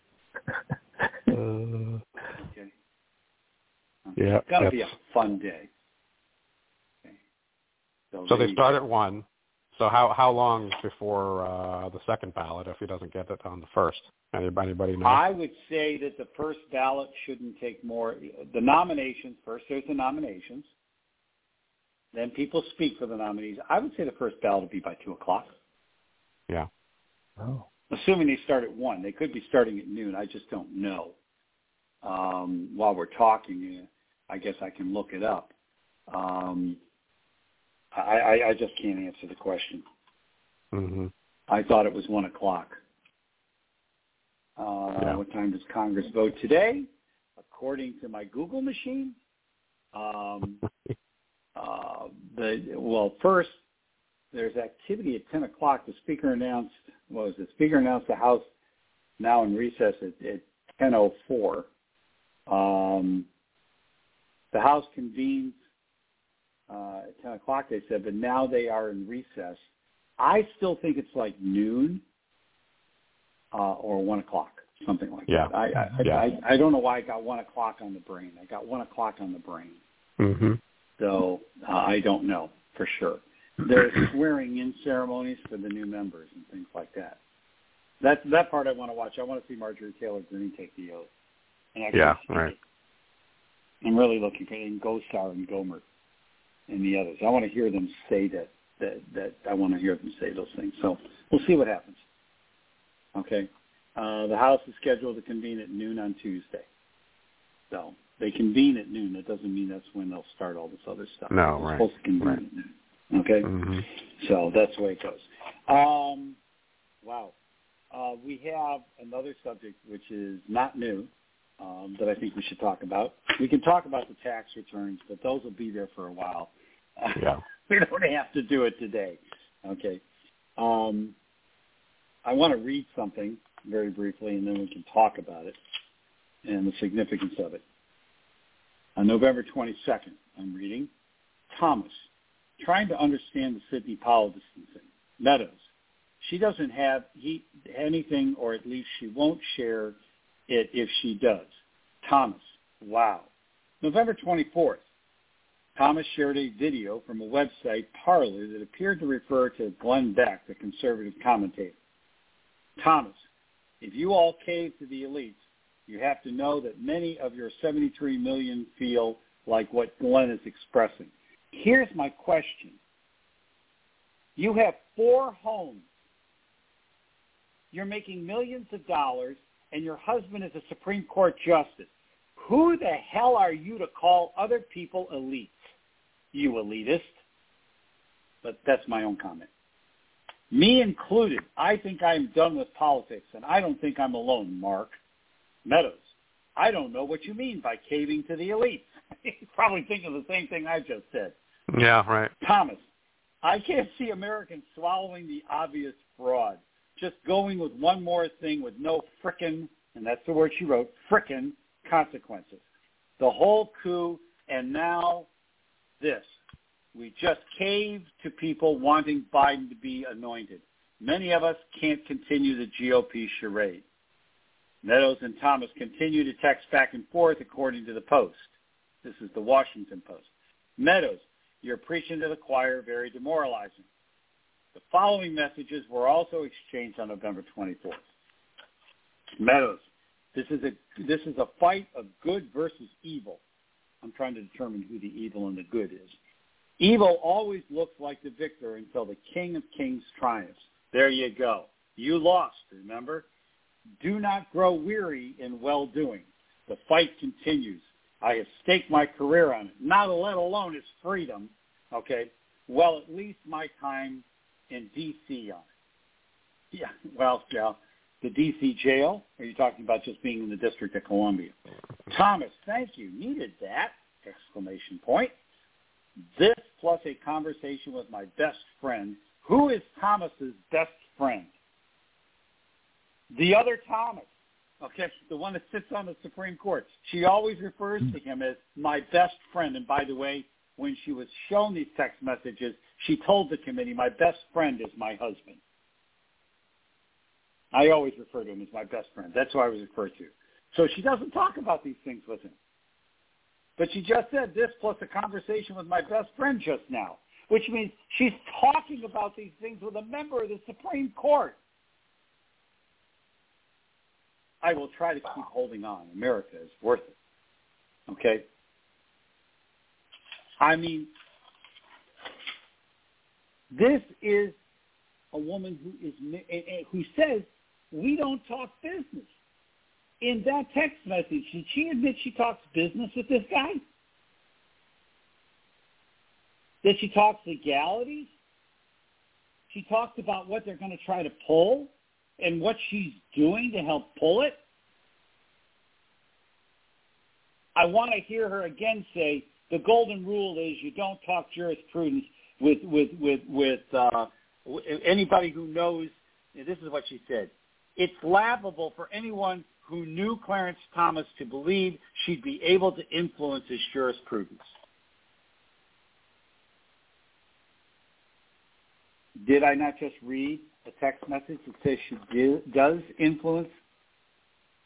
uh, okay. Yeah. It's going to be a fun day. Okay. So, so they start at one. So how how long before uh, the second ballot if he doesn't get it on the first? Anybody, anybody know? I would say that the first ballot shouldn't take more. The nominations, first there's the nominations. Then people speak for the nominees. I would say the first ballot would be by two o'clock. Yeah. Oh. Assuming they start at one. They could be starting at noon. I just don't know. Um, while we're talking, I guess I can look it up. Um, I, I, I just can't answer the question. Mm-hmm. I thought it was one o'clock. Uh, yeah. What time does Congress vote today? According to my Google machine, um, uh, the well, first there's activity at ten o'clock. The speaker announced, what was it? The speaker announced the House now in recess at, at ten oh four. Um, the House convenes uh, at ten o'clock, they said, but now they are in recess. I still think it's like noon uh, or one o'clock. something like yeah. that. I I, yeah. I I don't know why I got one o'clock on the brain. I got one o'clock on the brain. Mm-hmm. So uh, I don't know for sure. There's swearing in ceremonies for the new members and things like that. That's that part I want to watch. I want to see Marjorie Taylor Greene take the oath. And actually Yeah, speak right. it. I'm really looking for it in Gosar and Gomer and the others. I want to hear them say that, that, that I want to hear them say those things. So we'll see what happens. Okay. Uh, the House is scheduled to convene at noon on Tuesday. So they convene at noon. That doesn't mean that's when they'll start all this other stuff. No, They're right. supposed to convene right. at noon. Okay? Mm-hmm. So that's the way it goes. Um, wow. Uh, we have another subject which is not new um, that I think we should talk about. We can talk about the tax returns, but those will be there for a while. Yeah. We don't have to do it today. Okay. Um, I want to read something very briefly, and then we can talk about it and the significance of it. On November twenty-second, I'm reading, Thomas, trying to understand the Sidney Powell distancing. Meadows, she doesn't have he, anything, or at least she won't share it if she does. Thomas, wow. November twenty-fourth, Thomas shared a video from a website, Parler, that appeared to refer to Glenn Beck, the conservative commentator. Thomas, if you all cave to the elites, you have to know that many of your seventy-three million feel like what Glenn is expressing. Here's my question. You have four homes. You're making millions of dollars, and your husband is a Supreme Court justice. Who the hell are you to call other people elites? You elitist. But that's my own comment. Me included, I think I'm done with politics, and I don't think I'm alone, Mark. Meadows, I don't know what you mean by caving to the elites. He's probably thinking the same thing I just said. Yeah, right. Thomas, I can't see Americans swallowing the obvious fraud, just going with one more thing with no frickin', and that's the word she wrote, frickin' consequences. The whole coup, and now this. We just cave to people wanting Biden to be anointed. Many of us can't continue the G O P charade. Meadows and Thomas continue to text back and forth according to the Post. This is the Washington Post. Meadows, you're preaching to the choir, very demoralizing. The following messages were also exchanged on November twenty-fourth. Meadows, this is a this is a fight of good versus evil. I'm trying to determine who the evil and the good is. Evil always looks like the victor until the King of Kings triumphs. There you go. You lost, remember? Do not grow weary in well-doing. The fight continues. I have staked my career on it, not let alone its freedom, okay? Well, at least my time in D C on it. Yeah, well, yeah. The D C jail? Or are you talking about just being in the District of Columbia? Thomas, thank you. Needed that! Exclamation point. This plus a conversation with my best friend. Who is Thomas's best friend? The other Thomas, okay, the one that sits on the Supreme Court. She always refers to him as my best friend. And by the way, when she was shown these text messages, she told the committee, my best friend is my husband. I always refer to him as my best friend. That's who I was referred to. So she doesn't talk about these things with him. But she just said this plus a conversation with my best friend just now, which means she's talking about these things with a member of the Supreme Court. I will try to keep holding on. America is worth it. Okay? I mean, this is a woman who is who says we don't talk business. In that text message, did she admit she talks business with this guy? That she talks legalities? She talks about what they're going to try to pull and what she's doing to help pull it? I want to hear her again say the golden rule is you don't talk jurisprudence with with with with uh, anybody who knows. This is what she said. It's laughable for anyone who knew Clarence Thomas to believe she'd be able to influence his jurisprudence. Did I not just read a text message that says she do, does influence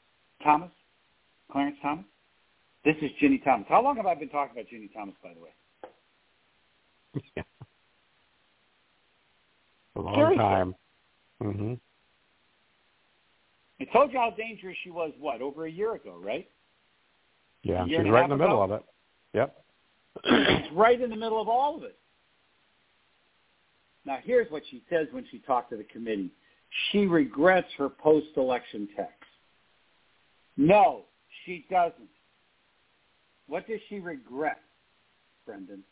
Thomas? Clarence Thomas? This is Ginny Thomas. How long have I been talking about Ginny Thomas, by the way? Yeah. A long Seriously. time. Mm-hmm. I told you how dangerous she was, what, over a year ago, right? Yeah, she's right in the ago? middle of it. Yep. She's right in the middle of all of it. Now, here's what she says when she talked to the committee. She regrets her post-election text. No, she doesn't. What does she regret, Brendan?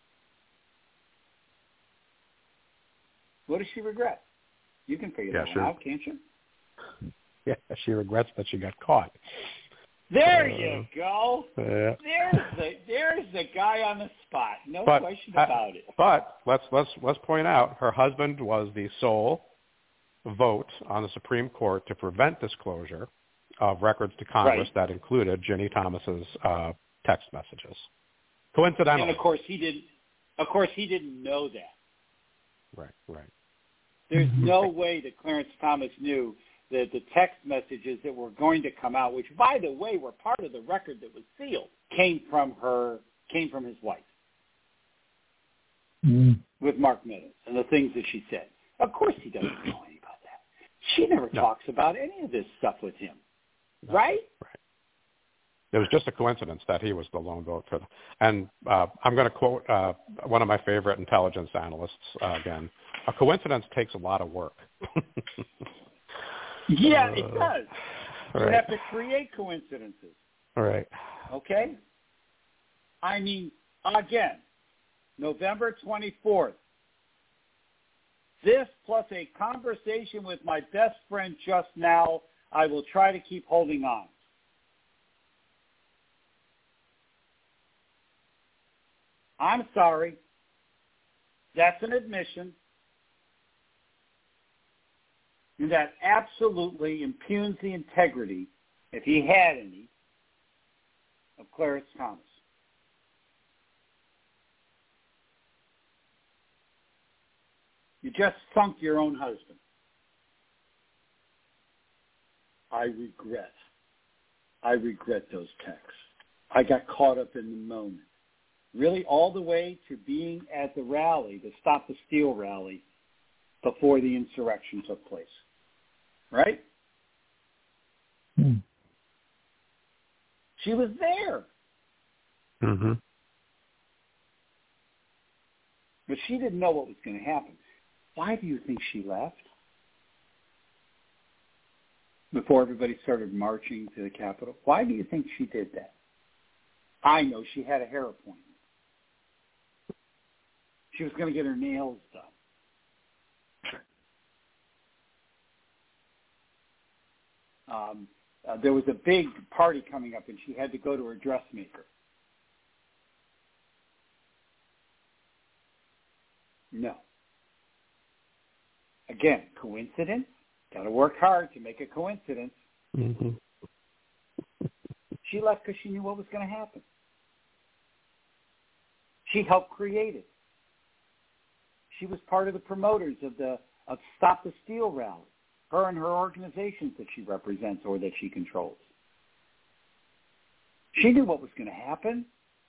What does she regret? You can figure Yeah, that sure. one out, can't you? Yeah, she regrets that she got caught. There Uh, you go. Yeah. There's the there's the guy on the spot. No But, question uh, about it. But let's let's let's point out her husband was the sole vote on the Supreme Court to prevent disclosure of records to Congress Right. that included Ginny Thomas's uh, text messages. Coincidentally. And of course he didn't. Of course he didn't know that. Right, right. There's no way that Clarence Thomas knew that the text messages that were going to come out, which, by the way, were part of the record that was sealed, came from her, came from his wife Mm. with Mark Meadows and the things that she said. Of course he doesn't know any about that. She never No. talks about any of this stuff with him, No. right? Right. It was just a coincidence that he was the lone vote for them. And uh, I'm going to quote uh, one of my favorite intelligence analysts uh, again. A coincidence takes a lot of work. Yeah, Uh, it does. You right. have to create coincidences, Right. okay? I mean, again, November twenty-fourth, this plus a conversation with my best friend just now, I will try to keep holding on. I'm sorry. That's an admission. And that absolutely impugns the integrity, if he had any, of Clarence Thomas. You just sunk your own husband. I regret. I regret those texts. I got caught up in the moment. Really all the way to being at the rally, the Stop the Steal rally, before the insurrection took place. Right? Hmm. She was there. Mm-hmm. But she didn't know what was going to happen. Why do you think she left? Before everybody started marching to the Capitol? Why do you think she did that? I know she had a hair appointment. She was going to get her nails done. Um, uh, there was a big party coming up, and she had to go to her dressmaker. No. Again, coincidence? Got to work hard to make a coincidence. Mm-hmm. She left because she knew what was going to happen. She helped create it. She was part of the promoters of the of Stop the Steal rally. Her and her organizations that she represents or that she controls. She knew what was going to happen.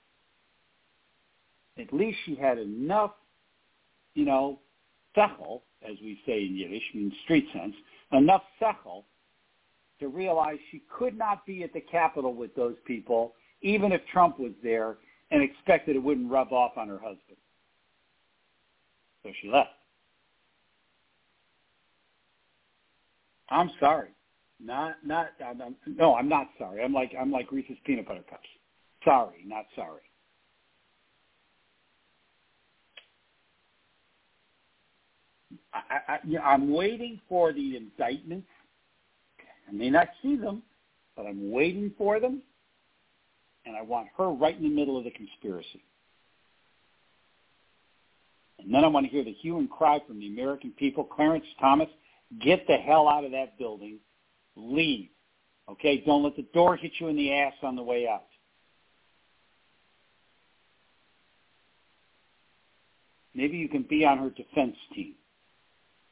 At least she had enough, you know, sechel, as we say in Yiddish, means street sense, enough sechel to realize she could not be at the Capitol with those people, even if Trump was there, and expected it wouldn't rub off on her husband. So she left. I'm sorry. Not, not, I'm, I'm, no, I'm not sorry. I'm like, I'm like Reese's peanut butter cups. Sorry, not sorry. I, I, yeah, I'm waiting for the indictments. I may not see them, but I'm waiting for them, and I want her right in the middle of the conspiracy. And then I want to hear the hue and cry from the American people. Clarence Thomas, get the hell out of that building. Leave. Okay? Don't let the door hit you in the ass on the way out. Maybe you can be on her defense team.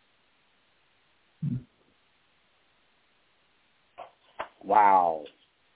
Wow.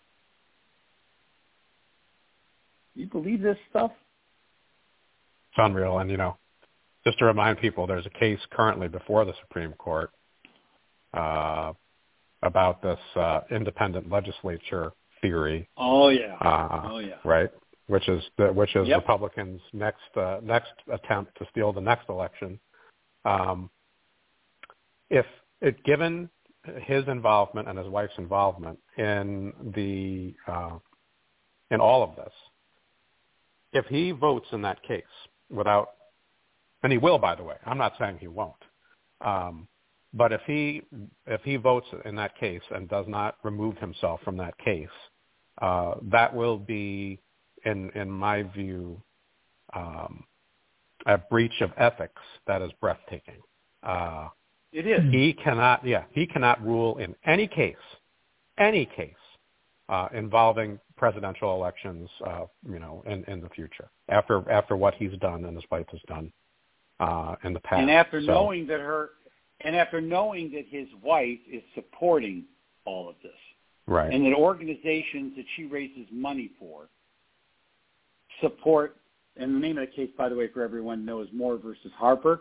believe this stuff? It's unreal. And, you know, just to remind people, there's a case currently before the Supreme Court uh, about this uh, independent legislature theory. Oh, yeah. Uh, oh, yeah. Right? Which is the, which is Yep. Republicans' next uh, next attempt to steal the next election. Um, if it given his involvement and his wife's involvement in the uh, in all of this, if he votes in that case without, and he will, by the way, I'm not saying he won't, um, but if he if he votes in that case and does not remove himself from that case, uh, that will be, in in my view, um, a breach of ethics that is breathtaking. Uh, It is. He cannot, yeah, he cannot rule in any case, any case uh, involving presidential elections, uh, you know, in, in the future after after what he's done and his wife has done uh, in the past. And after so, knowing that her, and after knowing that his wife is supporting all of this, right, and that organizations that she raises money for support, and the name of the case, by the way, for everyone knows, Moore versus Harper.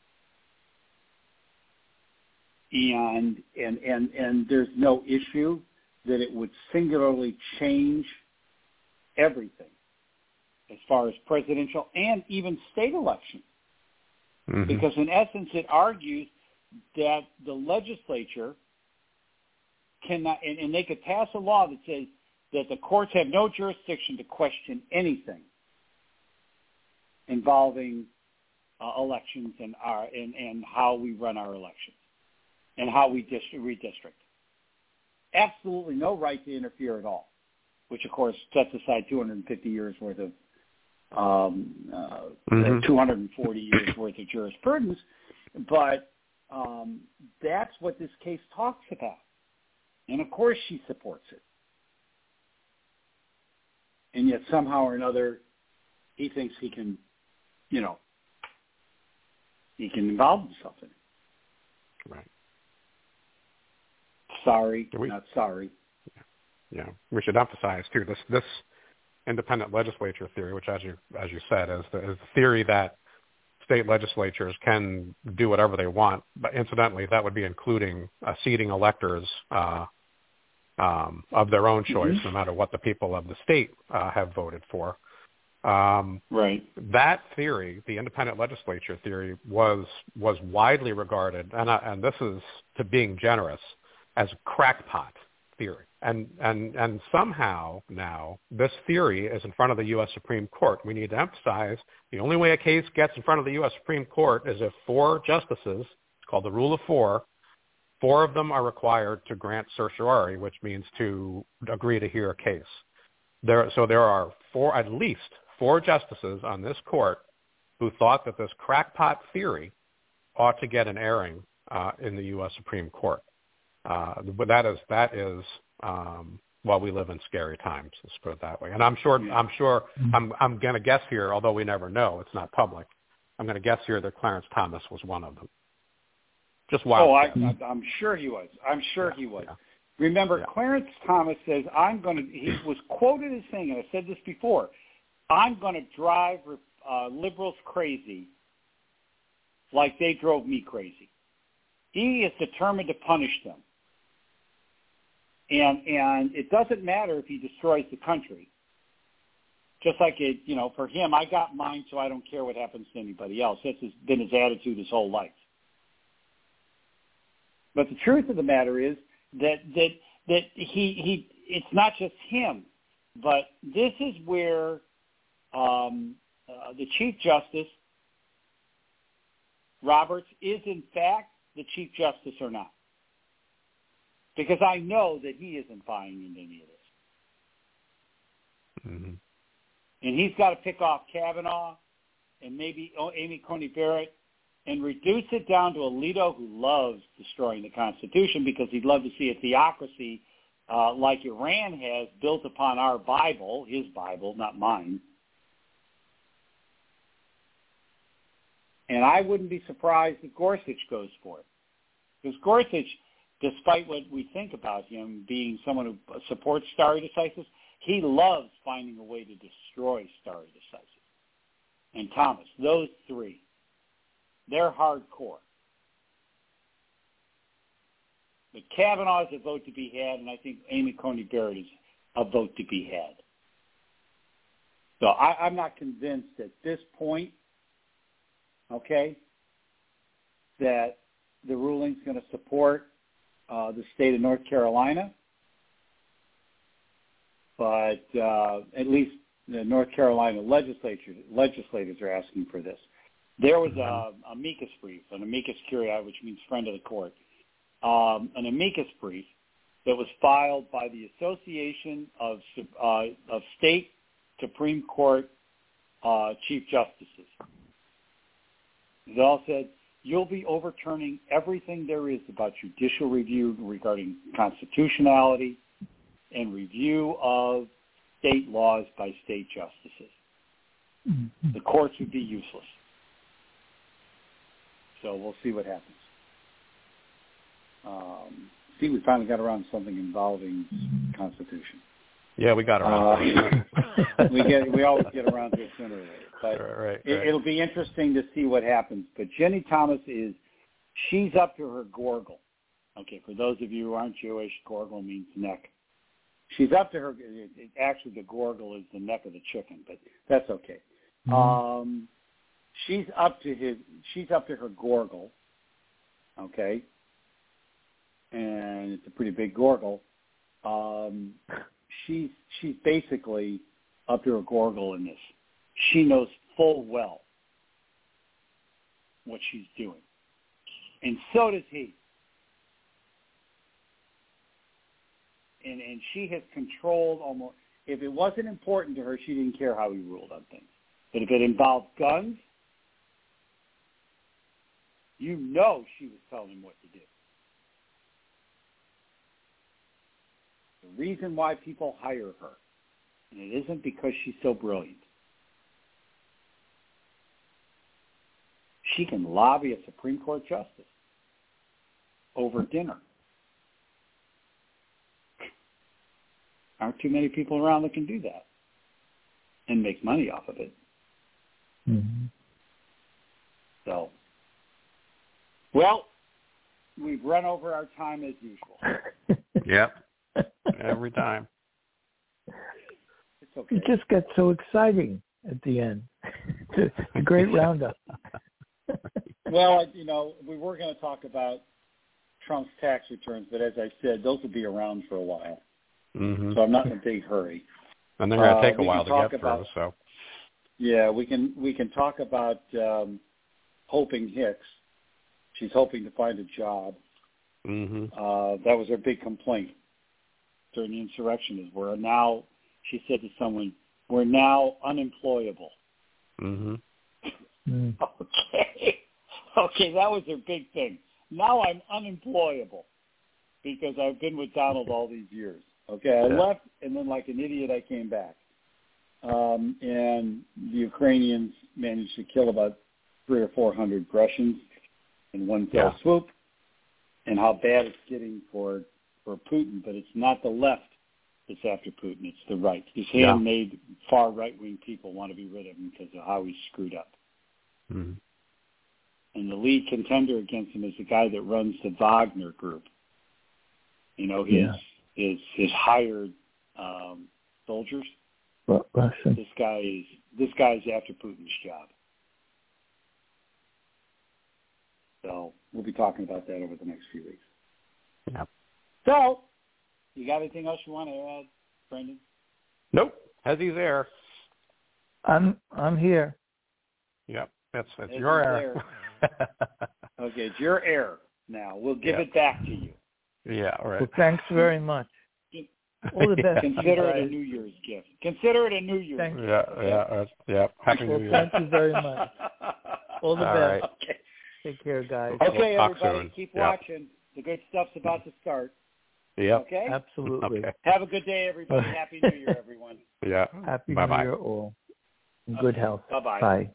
And, and and and there's no issue that it would singularly change everything as far as presidential and even state elections. mm-hmm. Because in essence it argues that the legislature cannot, and, and they could pass a law that says that the courts have no jurisdiction to question anything involving uh, elections and, our, and, and how we run our elections. And how we dist- redistrict. Absolutely no right to interfere at all, which, of course, sets aside two hundred fifty years worth of, um, uh, mm-hmm. two hundred forty years worth of jurisprudence. But um, that's what this case talks about. And, of course, she supports it. And yet somehow or another, he thinks he can, you know, he can involve himself in it. Right. Sorry, we, not sorry. Yeah, we should emphasize too this this independent legislature theory, which, as you as you said, is the, is the theory that state legislatures can do whatever they want. But incidentally, that would be including uh, seating electors uh, um, of their own choice, mm-hmm. no matter what the people of the state uh, have voted for. Um, right. That theory, the independent legislature theory, was was widely regarded, and uh, and this is to being generous, as a crackpot theory. And, and and somehow now this theory is in front of the U S Supreme Court. We need to emphasize the only way a case gets in front of the U S Supreme Court is if four justices, it's called the rule of four, four of them are required to grant certiorari, which means to agree to hear a case. There, so there are four, at least four justices on this court who thought that this crackpot theory ought to get an airing uh, in the U S Supreme Court. Uh, but that is that is um, well, we live in scary times. Let's put it that way. And I'm sure I'm sure I'm I'm going to guess here, although we never know, it's not public. I'm going to guess here that Clarence Thomas was one of them. Just wild. Oh, I, I'm sure he was. I'm sure yeah, he was. Yeah. Remember, yeah. Clarence Thomas says, "I'm going to." He was quoted as saying, and I said this before, "I'm going to drive uh, liberals crazy, like they drove me crazy." He is determined to punish them. And and it doesn't matter if he destroys the country. Just like it, you know, for him, I got mine, so I don't care what happens to anybody else. That's his, been his attitude his whole life. But the truth of the matter is that that that he he it's not just him, but this is where um, uh, the Chief Justice Roberts is in fact the Chief Justice or not. Because I know that he isn't buying into any of this. Mm-hmm. And he's got to pick off Kavanaugh and maybe Amy Coney Barrett and reduce it down to Alito, who loves destroying the Constitution because he'd love to see a theocracy uh, like Iran has built upon our Bible, his Bible, not mine. And I wouldn't be surprised if Gorsuch goes for it. Because Gorsuch, despite what we think about him being someone who supports stare decisis, he loves finding a way to destroy stare decisis. And Thomas, those three, they're hardcore. But Kavanaugh is a vote to be had, and I think Amy Coney Barrett is a vote to be had. So I, I'm not convinced at this point, okay, that the ruling's going to support uh, the state of North Carolina. But uh, at least the North Carolina legislature, legislators are asking for this. There was a amicus brief, an amicus curiae, which means friend of the court, um, an amicus brief that was filed by the Association of, uh, of State Supreme Court uh, Chief Justices. It all said, you'll be overturning everything there is about judicial review regarding constitutionality and review of state laws by state justices. Mm-hmm. The courts would be useless. So we'll see what happens. Um, see, we finally got around to something involving Constitution. Yeah, we got around. Uh, we get we always get around to it sooner or later. But right, right. It, it'll be interesting to see what happens. But Jenny Thomas is, she's up to her gorgle. Okay, for those of you who aren't Jewish, gorgle means neck. She's up to her, it, it, actually the gorgle is the neck of the chicken, but that's okay. Mm-hmm. Um, she's up to his, she's up to her gorgle, okay, and it's a pretty big gorgle. Um, she's she's basically up to her gorgle in this. She knows full well what she's doing, and so does he. And and she has controlled almost. If it wasn't important to her, she didn't care how he ruled on things. But if it involved guns, you know she was telling him what to do. The reason why people hire her, and it isn't because she's so brilliant. She can lobby a Supreme Court justice over dinner. Aren't too many people around that can do that and make money off of it. Mm-hmm. So, well, we've run over our time as usual. Yep. Every time. It's okay. It just gets so exciting at the end. It's a great roundup. Well, you know, we were going to talk about Trump's tax returns, but as I said, those will be around for a while. Mm-hmm. So I'm not in a big hurry. And they're going to take uh, a while to get about, through. So yeah, we can we can talk about um, Hoping Hicks. She's hoping to find a job. Mm-hmm. Uh, that was her big complaint during the insurrection. Is we're now, she said to someone, we're now unemployable. Mm-hmm. Mm. Okay, okay, that was her big thing. Now I'm unemployable because I've been with Donald all these years. Okay, I yeah. left, and then like an idiot, I came back. Um, and the Ukrainians managed to kill about three or four hundred Russians in one fell yeah. swoop. And how bad it's getting for for Putin, but it's not the left that's after Putin; it's the right. His handmade yeah. far right-wing people want to be rid of him because of how he's screwed up. Mm-hmm. And the lead contender against him is the guy that runs the Wagner Group. You know, his yeah. his his hired um, soldiers. Russian. This guy is this guy's after Putin's job. So we'll be talking about that over the next few weeks. Yeah. So, you got anything else you want to add, Brendan? Nope. Hezzy's there. I'm I'm here. Yep. That's that's Hezzy's your air. Okay, it's your air now. We'll give yeah. it back to you. Yeah, all right. Well, thanks very much. All the best. Consider it a guys. New Year's gift. Consider it a New Year's Thank gift. Yeah, yeah, uh, yeah. Happy well, New Year. thank you very much. All the All best. right. Okay. Take care, guys. Okay, We'll talk everybody, soon. keep Yep. watching. The good stuff's about to start. Yep. Okay? Absolutely. Okay. Have a good day, everybody. Happy New Year, everyone. Yeah. Happy Bye-bye. New Year all. In good health. Bye-bye. Bye.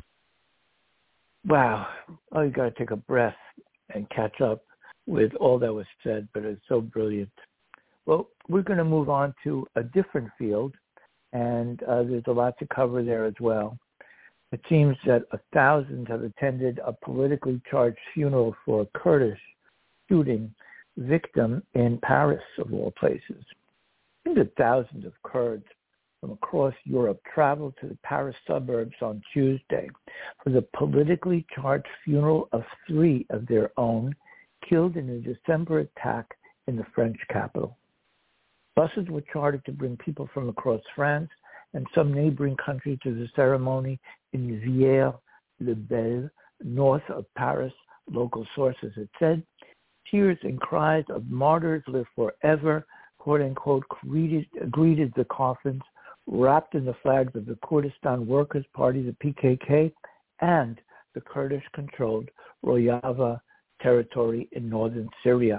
Wow. Oh, you got to take a breath and catch up with all that was said, but it's so brilliant. Well, we're going to move on to a different field, and uh, there's a lot to cover there as well. It seems that a thousands have attended a politically charged funeral for a Kurdish shooting victim in Paris, of all places. Hundreds of thousands of Kurds from across Europe traveled to the Paris suburbs on Tuesday for the politically charged funeral of three of their own killed in a December attack in the French capital. Buses were chartered to bring people from across France and some neighboring countries to the ceremony in Villers-le-Bel, north of Paris, local sources had said. Tears and cries of martyrs live forever, quote-unquote, greeted, greeted the coffins, wrapped in the flags of the Kurdistan Workers' Party, the P K K, and the Kurdish-controlled Rojava territory in northern Syria.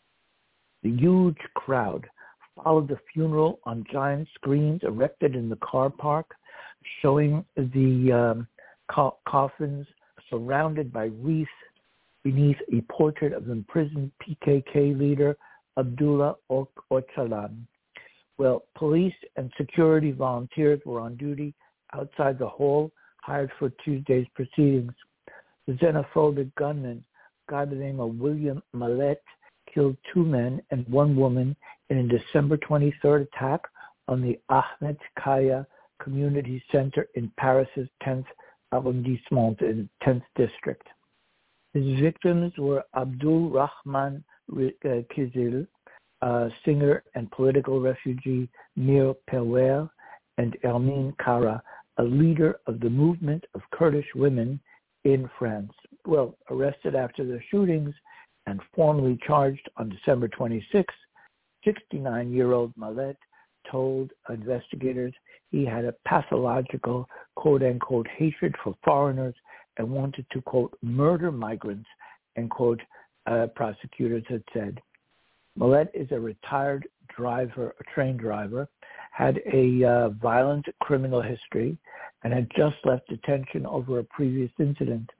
The huge crowd followed the funeral on giant screens erected in the car park, showing the um, co- coffins surrounded by wreaths beneath a portrait of imprisoned P K K leader Abdullah Öcalan. Well, police and security volunteers were on duty outside the hall hired for Tuesday's proceedings. The xenophobic gunman, a guy by the name of William Mallet, killed two men and one woman in a December twenty-third attack on the Ahmed Kaya Community Center in Paris's tenth arrondissement, in the tenth district. His victims were Abdul Rahman Kizil, uh, singer and political refugee Mir Perwer, and Ermin Kara, a leader of the movement of Kurdish women in France. Well, arrested after the shootings and formally charged on December twenty-sixth, sixty-nine-year-old Mallet told investigators he had a pathological, quote-unquote, hatred for foreigners and wanted to, quote, murder migrants, and, quote, uh, prosecutors had said. Mallet is a retired driver, a train driver, had a uh, violent criminal history, and had just left detention over a previous incident.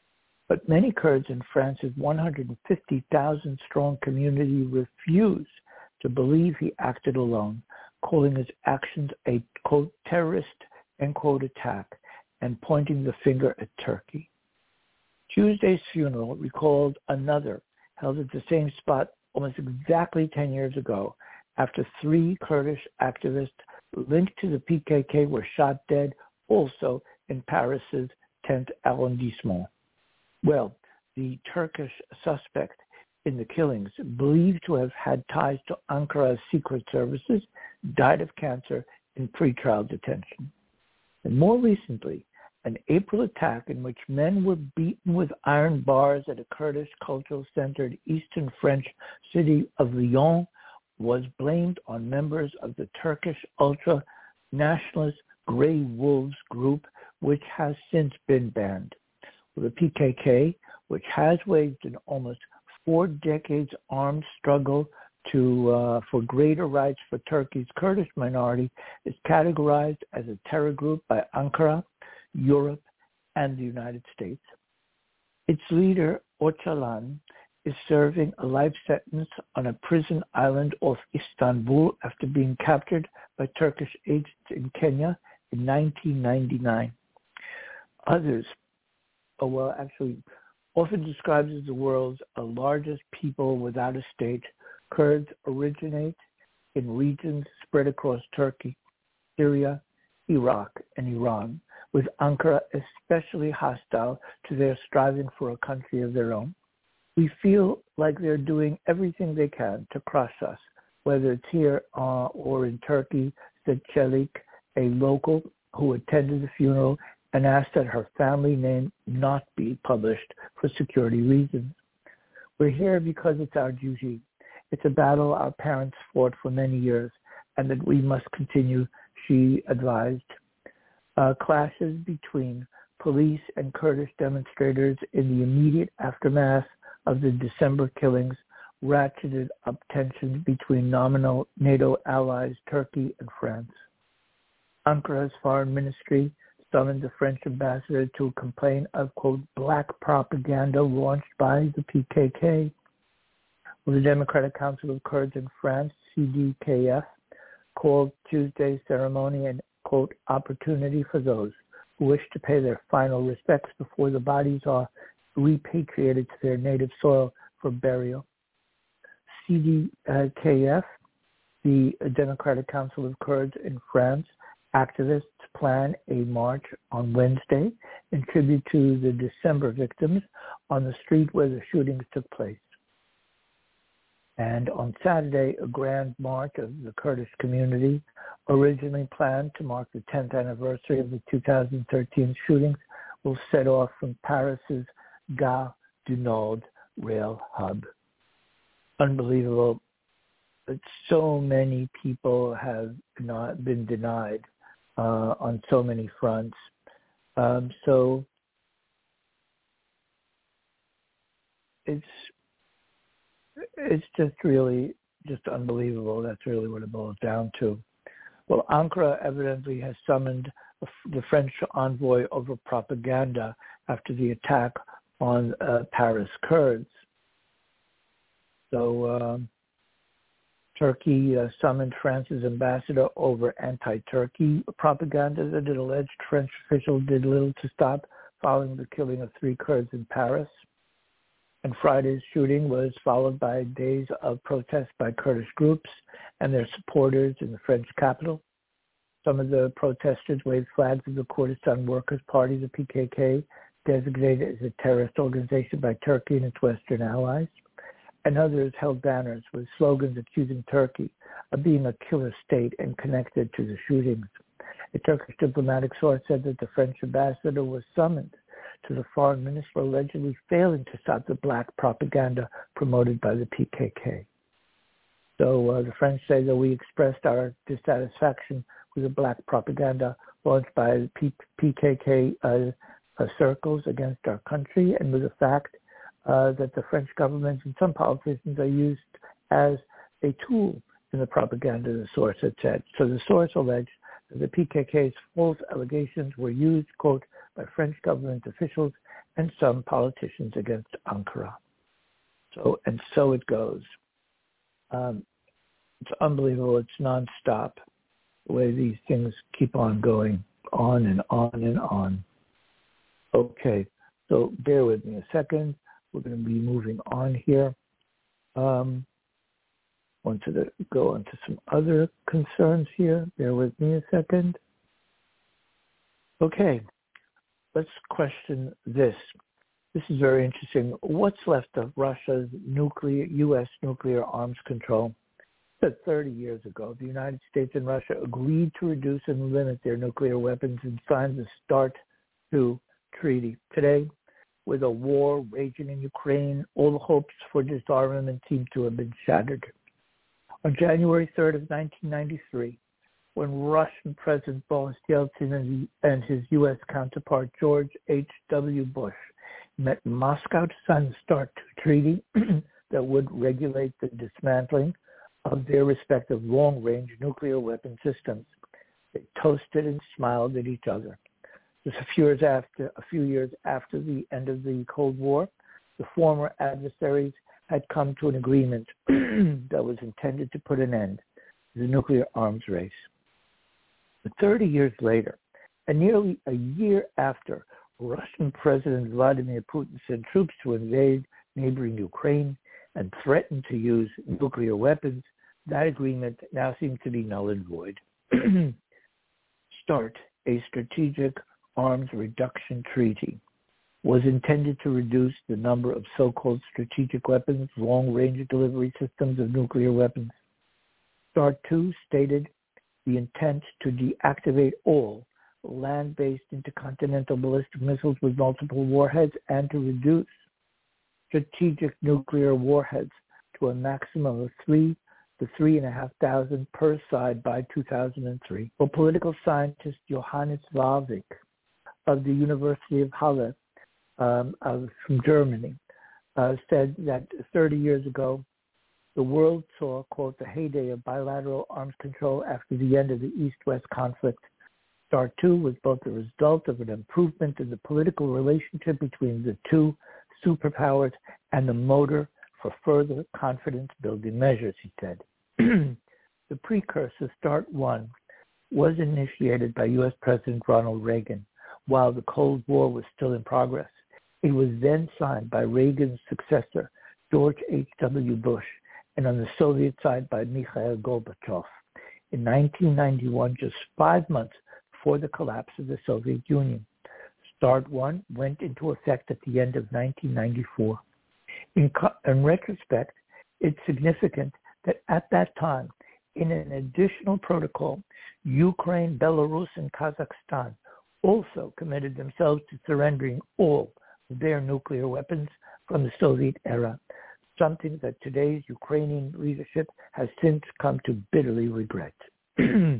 But many Kurds in France's one hundred fifty thousand strong community refuse to believe he acted alone, calling his actions a, quote, terrorist, end quote, attack, and pointing the finger at Turkey. Tuesday's funeral recalled another held at the same spot almost exactly ten years ago after three Kurdish activists linked to the P K K were shot dead also in Paris's tenth arrondissement. Well, the Turkish suspect in the killings, believed to have had ties to Ankara's secret services, died of cancer in pretrial detention. And more recently, an April attack in which men were beaten with iron bars at a Kurdish cultural center in eastern French city of Lyon was blamed on members of the Turkish ultra-nationalist Grey Wolves group, which has since been banned. The P K K, which has waged an almost four decades armed struggle to uh, for greater rights for Turkey's Kurdish minority, is categorized as a terror group by Ankara, Europe, and the United States. Its leader, Öcalan, is serving a life sentence on a prison island off Istanbul after being captured by Turkish agents in Kenya in nineteen ninety-nine. Others, oh well, actually, often described as the world's largest people without a state, Kurds originate in regions spread across Turkey, Syria, Iraq, and Iran, with Ankara especially hostile to their striving for a country of their own. We feel like they're doing everything they can to crush us, whether it's here uh, or in Turkey, said Çelik, a local who attended the funeral and asked that her family name not be published for security reasons. We're here because it's our duty. It's a battle our parents fought for many years and that we must continue, she advised. Uh, clashes between police and Kurdish demonstrators in the immediate aftermath of the December killings ratcheted up tensions between nominal NATO allies Turkey and France. Ankara's foreign ministry summoned the French ambassador to complain of, quote, black propaganda launched by the P K K. Well, the Democratic Council of Kurds in France, C D K F, called Tuesday's ceremony an, quote, opportunity for those who wish to pay their final respects before the bodies are repatriated to their native soil for burial. C D K F, the Democratic Council of Kurds in France, activists plan a march on Wednesday in tribute to the December victims on the street where the shootings took place. And on Saturday, a grand march of the Kurdish community, originally planned to mark the tenth anniversary of the two thousand thirteen shootings, will set off from Paris's Gare du Nord rail hub. Unbelievable. But so many people have not been denied uh, on so many fronts. Um, so it's it's just really just unbelievable. That's really what it boils down to. Well, Ankara evidently has summoned the French envoy over propaganda after the attack on uh, Paris Kurds. So um, Turkey uh, summoned France's ambassador over anti-Turkey propaganda that it alleged French officials did little to stop following the killing of three Kurds in Paris. And Friday's shooting was followed by days of protests by Kurdish groups and their supporters in the French capital. Some of the protesters waved flags of the Kurdistan Workers' Party, the P K K, designated as a terrorist organization by Turkey and its Western allies. And others held banners with slogans accusing Turkey of being a killer state and connected to the shootings. A Turkish diplomatic source said that the French ambassador was summoned to the foreign minister for allegedly failing to stop the black propaganda promoted by the P K K. So uh, the French say that we expressed our dissatisfaction with the black propaganda launched by the P- PKK uh, uh, circles against our country, and with the fact uh, that the French government and some politicians are used as a tool in the propaganda, the source had said. So the source alleged that the P K K's false allegations were used, quote, by French government officials and some politicians against Ankara. So, and so it goes. Um, it's unbelievable. It's nonstop, the way these things keep on going, on and on and on. Okay, so bear with me a second. We're going to be moving on here. Um, want to go on to some other concerns here. Bear with me a second. Okay, let's question this. This is very interesting. What's left of Russia's nuclear, U S nuclear arms control? That thirty years ago, the United States and Russia agreed to reduce and limit their nuclear weapons and signed the START two treaty. Today, with a war raging in Ukraine, all the hopes for disarmament seem to have been shattered. On January third of nineteen ninety-three, when Russian President Boris Yeltsin and his U S counterpart George H W Bush met in Moscow to sign the START two treaty that would regulate the dismantling of their respective long-range nuclear weapon systems. They toasted and smiled at each other. Just a few years after, a few years after the end of the Cold War, the former adversaries had come to an agreement that was intended to put an end to the nuclear arms race. But thirty years later, and nearly a year after Russian President Vladimir Putin sent troops to invade neighboring Ukraine and threatened to use nuclear weapons, that agreement now seems to be null and void. START, a strategic arms reduction treaty, was intended to reduce the number of so-called strategic weapons, long-range delivery systems of nuclear weapons. START two stated the intent to deactivate all land-based intercontinental ballistic missiles with multiple warheads and to reduce strategic nuclear warheads to a maximum of three to three and a half thousand per side by two thousand three. Well, political scientist Johannes Walwig of the University of Halle um, of, from Germany uh, said that thirty years ago, the world saw, quote, the heyday of bilateral arms control after the end of the East-West conflict. START two was both the result of an improvement in the political relationship between the two superpowers and the motor for further confidence-building measures, he said. The precursor, START one, was initiated by U S President Ronald Reagan while the Cold War was still in progress. It was then signed by Reagan's successor, George H W Bush, and on the Soviet side by Mikhail Gorbachev. In nineteen ninety-one, just five months before the collapse of the Soviet Union, START one went into effect at the end of nineteen ninety-four. In, co- in retrospect, it's significant that at that time, in an additional protocol, Ukraine, Belarus, and Kazakhstan also committed themselves to surrendering all of their nuclear weapons from the Soviet era, something that today's Ukrainian leadership has since come to bitterly regret. Well,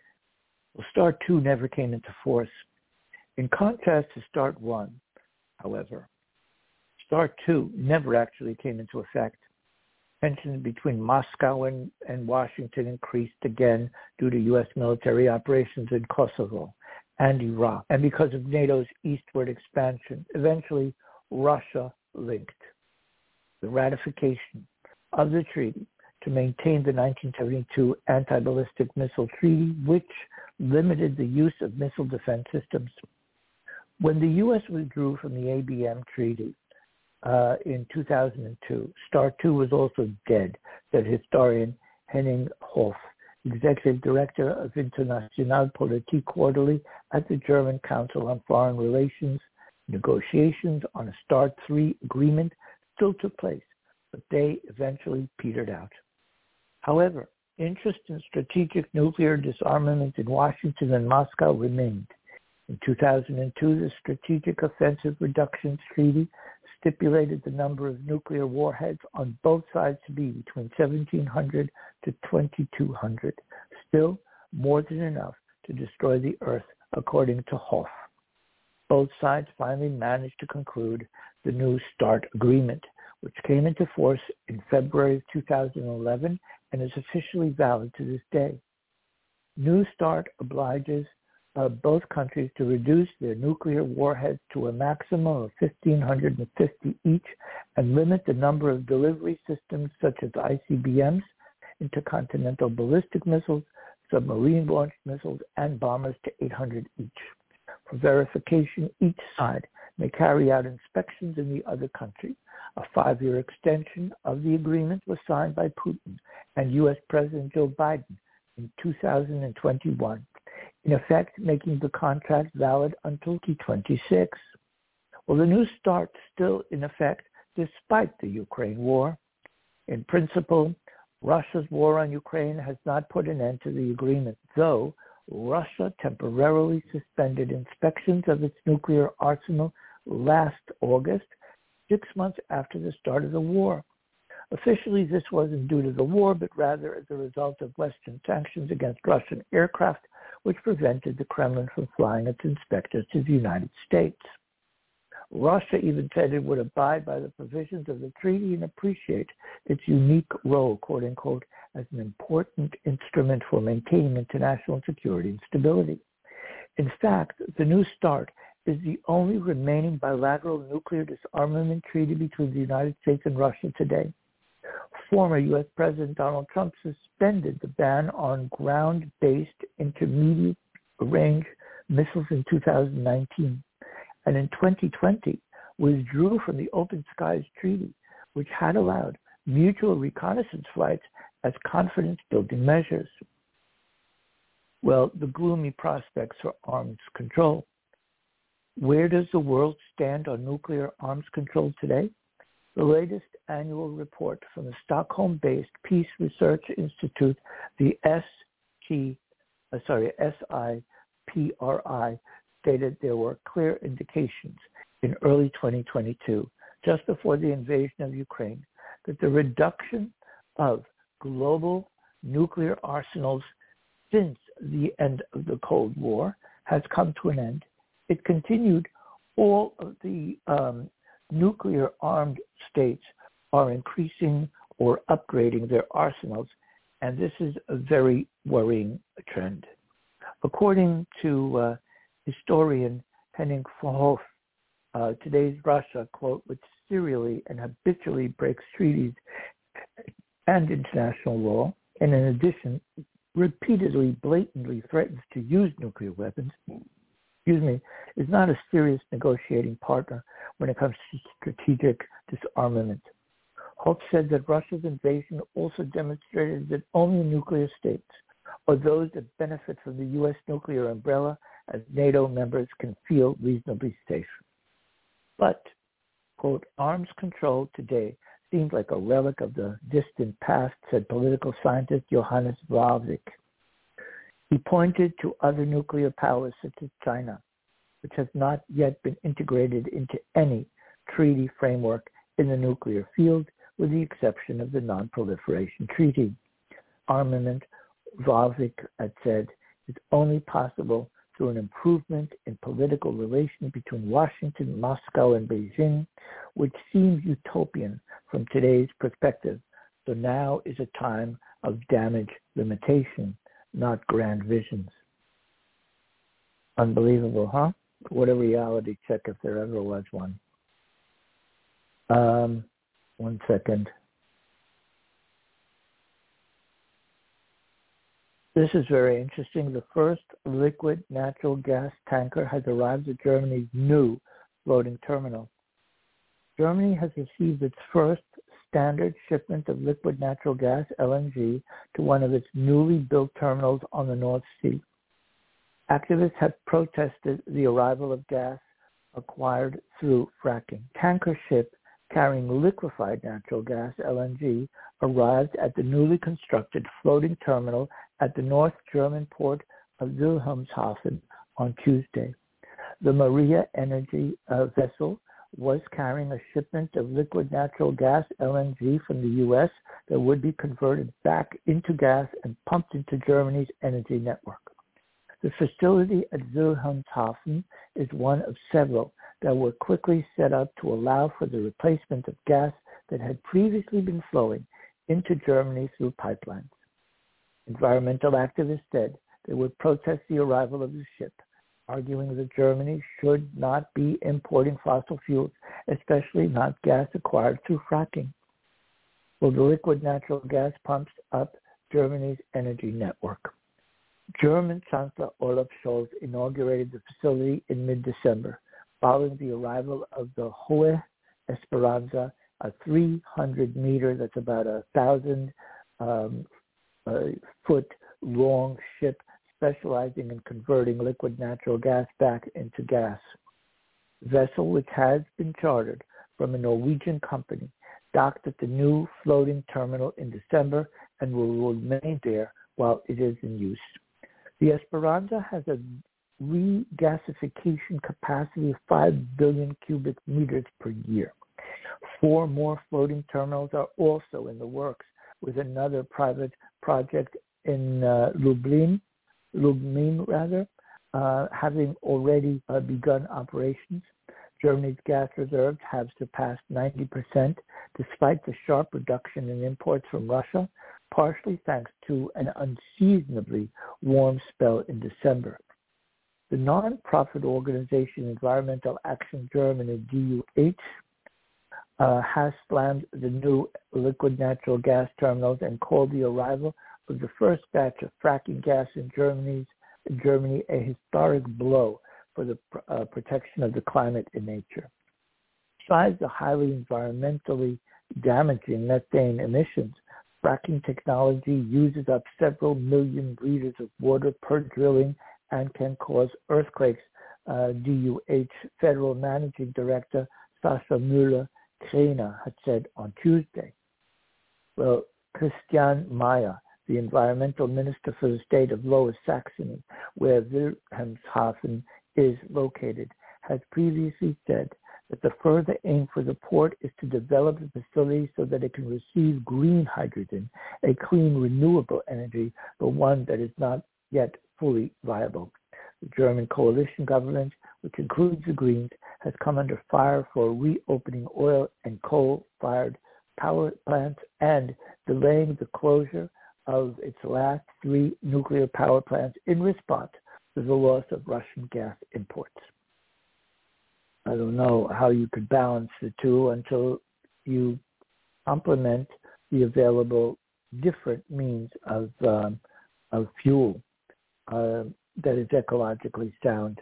START two never came into force. In contrast to START one, however, START two never actually came into effect. Tensions between Moscow and, and Washington increased again due to U S military operations in Kosovo and Iraq, and because of NATO's eastward expansion. Eventually, Russia linked the ratification of the treaty to maintain the nineteen seventy-two Anti-Ballistic Missile Treaty, which limited the use of missile defense systems. When the U S withdrew from the A B M treaty uh, in two thousand two, START two was also dead, said historian Henning Hoff, executive director of Internationalpolitik Quarterly at the German Council on Foreign Relations. Negotiations on a START three agreement still took place, but they eventually petered out. However, interest in strategic nuclear disarmament in Washington and Moscow remained. In two thousand two, the Strategic Offensive Reductions Treaty stipulated the number of nuclear warheads on both sides to be between seventeen hundred to twenty-two hundred, still more than enough to destroy the Earth, according to Hoff. Both sides finally managed to conclude the new START agreement, which came into force in February of two thousand eleven and is officially valid to this day. New START obliges uh, both countries to reduce their nuclear warheads to a maximum of one thousand five hundred fifty each and limit the number of delivery systems such as I C B Ms, intercontinental ballistic missiles, submarine-launched missiles, and bombers to eight hundred each. For verification, each side may carry out inspections in the other country. A five-year extension of the agreement was signed by Putin and U S President Joe Biden in two thousand twenty-one, in effect making the contract valid until twenty twenty-six. Well, the new START is still in effect despite the Ukraine war. In principle, Russia's war on Ukraine has not put an end to the agreement, though Russia temporarily suspended inspections of its nuclear arsenal last August, six months after the start of the war. Officially, this wasn't due to the war, but rather as a result of Western sanctions against Russian aircraft, which prevented the Kremlin from flying its inspectors to the United States. Russia even said it would abide by the provisions of the treaty and appreciate its unique role, quote unquote, as an important instrument for maintaining international security and stability. In fact, the new START is the only remaining bilateral nuclear disarmament treaty between the United States and Russia today. Former U S President Donald Trump suspended the ban on ground-based intermediate-range missiles in two thousand nineteen, and in twenty twenty withdrew from the Open Skies Treaty, which had allowed mutual reconnaissance flights as confidence-building measures. Well, the gloomy prospects for arms control. Where does the world stand on nuclear arms control today? The latest annual report from the Stockholm-based Peace Research Institute, the S T, uh, sorry, S I P R I, stated there were clear indications in early twenty twenty-two, just before the invasion of Ukraine, that the reduction of global nuclear arsenals since the end of the Cold War has come to an end. It continued. All of the um, nuclear-armed states are increasing or upgrading their arsenals, and this is a very worrying trend. According to uh, historian Henning Hoff, uh, today's Russia, quote, which serially and habitually breaks treaties and international law, and in addition, repeatedly, blatantly threatens to use nuclear weapons, excuse me, is not a serious negotiating partner when it comes to strategic disarmament. Holt said that Russia's invasion also demonstrated that only nuclear states, or those that benefit from the U S nuclear umbrella as NATO members, can feel reasonably safe. But, quote, arms control today seems like a relic of the distant past, said political scientist Johannes Vlahovic. He pointed to other nuclear powers such as China, which has not yet been integrated into any treaty framework in the nuclear field, with the exception of the Non-Proliferation Treaty. Armament, Vlahovic had said, is only possible through an improvement in political relations between Washington, Moscow, and Beijing, which seems utopian from today's perspective. So now is a time of damage limitation, not grand visions. Unbelievable, huh? What a reality check if there ever was one. Um, one second. This is very interesting. The first liquid natural gas tanker has arrived at Germany's new floating terminal. Germany has received its first standard shipment of liquid natural gas, L N G, to one of its newly built terminals on the North Sea. Activists have protested the arrival of gas acquired through fracking. Tanker ship carrying liquefied natural gas, L N G, arrived at the newly constructed floating terminal at the North German port of Wilhelmshaven on Tuesday. The Maria Energy uh, vessel was carrying a shipment of liquid natural gas, L N G, from the U S that would be converted back into gas and pumped into Germany's energy network. The facility at Wilhelmshaven is one of several that were quickly set up to allow for the replacement of gas that had previously been flowing into Germany through pipelines. Environmental activists said they would protest the arrival of the ship, arguing that Germany should not be importing fossil fuels, especially not gas acquired through fracking. Well, the liquid natural gas pumps up Germany's energy network. German Chancellor Olaf Scholz inaugurated the facility in mid-December, following the arrival of the Hohe Esperanza, a three hundred meter, that's about a thousand um, uh, foot long ship specializing in converting liquid natural gas back into gas. The vessel, which has been chartered from a Norwegian company, docked at the new floating terminal in December and will remain there while it is in use. The Esperanza has a regasification capacity of five billion cubic meters per year. Four more floating terminals are also in the works, with another private project in uh, Lublin, Lublin rather, uh, having already uh, begun operations. Germany's gas reserves have surpassed ninety percent, despite the sharp reduction in imports from Russia, partially thanks to an unseasonably warm spell in December. The non-profit organization Environmental Action Germany, D U H, uh, has slammed the new liquid natural gas terminals and called the arrival of the first batch of fracking gas in Germany's, in Germany a historic blow for the uh, protection of the climate and nature. Besides the highly environmentally damaging methane emissions, fracking technology uses up several million liters of water per drilling and can cause earthquakes, uh, D U H Federal Managing Director Sascha Müller-Kräner had said on Tuesday. Well, Christian Mayer, the environmental minister for the state of Lower Saxony, where Wilhelmshaven is located, has previously said that the further aim for the port is to develop the facility so that it can receive green hydrogen, a clean, renewable energy, but one that is not yet fully viable. The German coalition government, which includes the Greens, has come under fire for reopening oil and coal-fired power plants and delaying the closure of its last three nuclear power plants in response to the loss of Russian gas imports. I don't know how you could balance the two until you complement the available different means of um, of fuel uh, that is ecologically sound.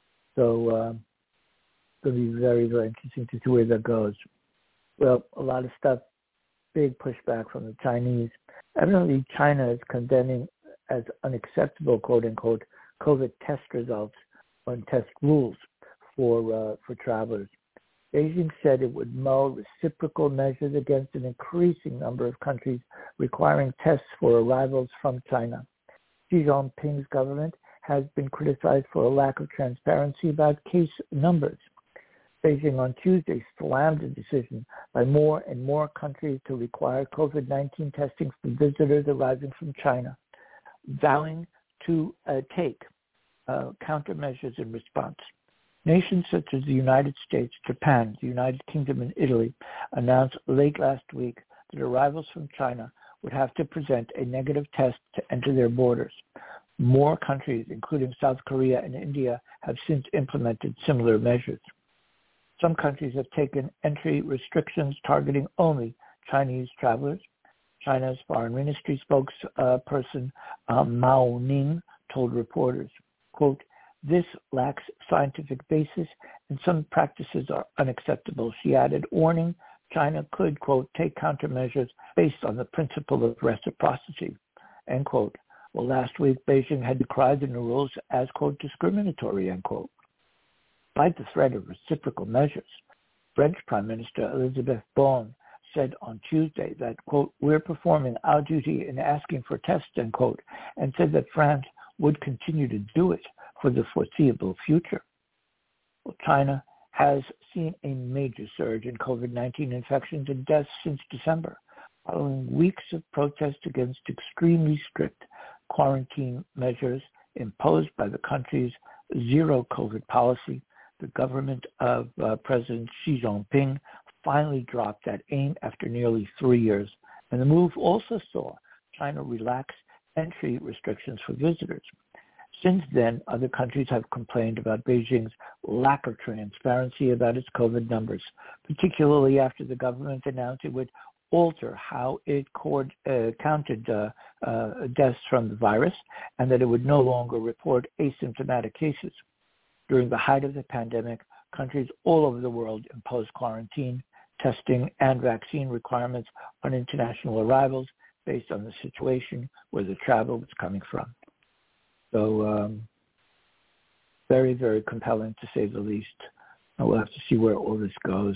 So uh, it'll be very, very interesting to see where that goes. Well, a lot of stuff, big pushback from the Chinese. Evidently, China is condemning as unacceptable, quote unquote, COVID test results on test rules for uh, for travelers. Beijing said it would mull reciprocal measures against an increasing number of countries requiring tests for arrivals from China. Xi Jinping's government has been criticized for a lack of transparency about case numbers. Beijing on Tuesday slammed a decision by more and more countries to require COVID nineteen testing for visitors arriving from China, vowing to uh, take uh, countermeasures in response. Nations such as the United States, Japan, the United Kingdom, and Italy announced late last week that arrivals from China would have to present a negative test to enter their borders. More countries, including South Korea and India, have since implemented similar measures. Some countries have taken entry restrictions targeting only Chinese travelers. China's foreign ministry spokesperson uh, Mao Ning told reporters, quote, "This lacks scientific basis and some practices are unacceptable," she added, warning China could, quote, take countermeasures based on the principle of reciprocity, end quote. Well, last week, Beijing had decried the new rules as, quote, discriminatory, end quote. Despite the threat of reciprocal measures, French Prime Minister Elisabeth Borne said on Tuesday that, quote, "we're performing our duty in asking for tests," end quote, and said that France would continue to do it for the foreseeable future. Well, China has seen a major surge in COVID nineteen infections and deaths since December, following weeks of protest against extremely strict quarantine measures imposed by the country's zero COVID policy. The government of uh, President Xi Jinping finally dropped that aim after nearly three years. And the move also saw China relax entry restrictions for visitors. Since then, other countries have complained about Beijing's lack of transparency about its COVID numbers, particularly after the government announced it would alter how it cord, uh, counted uh, uh, deaths from the virus and that it would no longer report asymptomatic cases. During the height of the pandemic, countries all over the world imposed quarantine, testing, and vaccine requirements on international arrivals based on the situation where the travel was coming from. So um, very, very compelling to say the least. And we'll have to see where all this goes.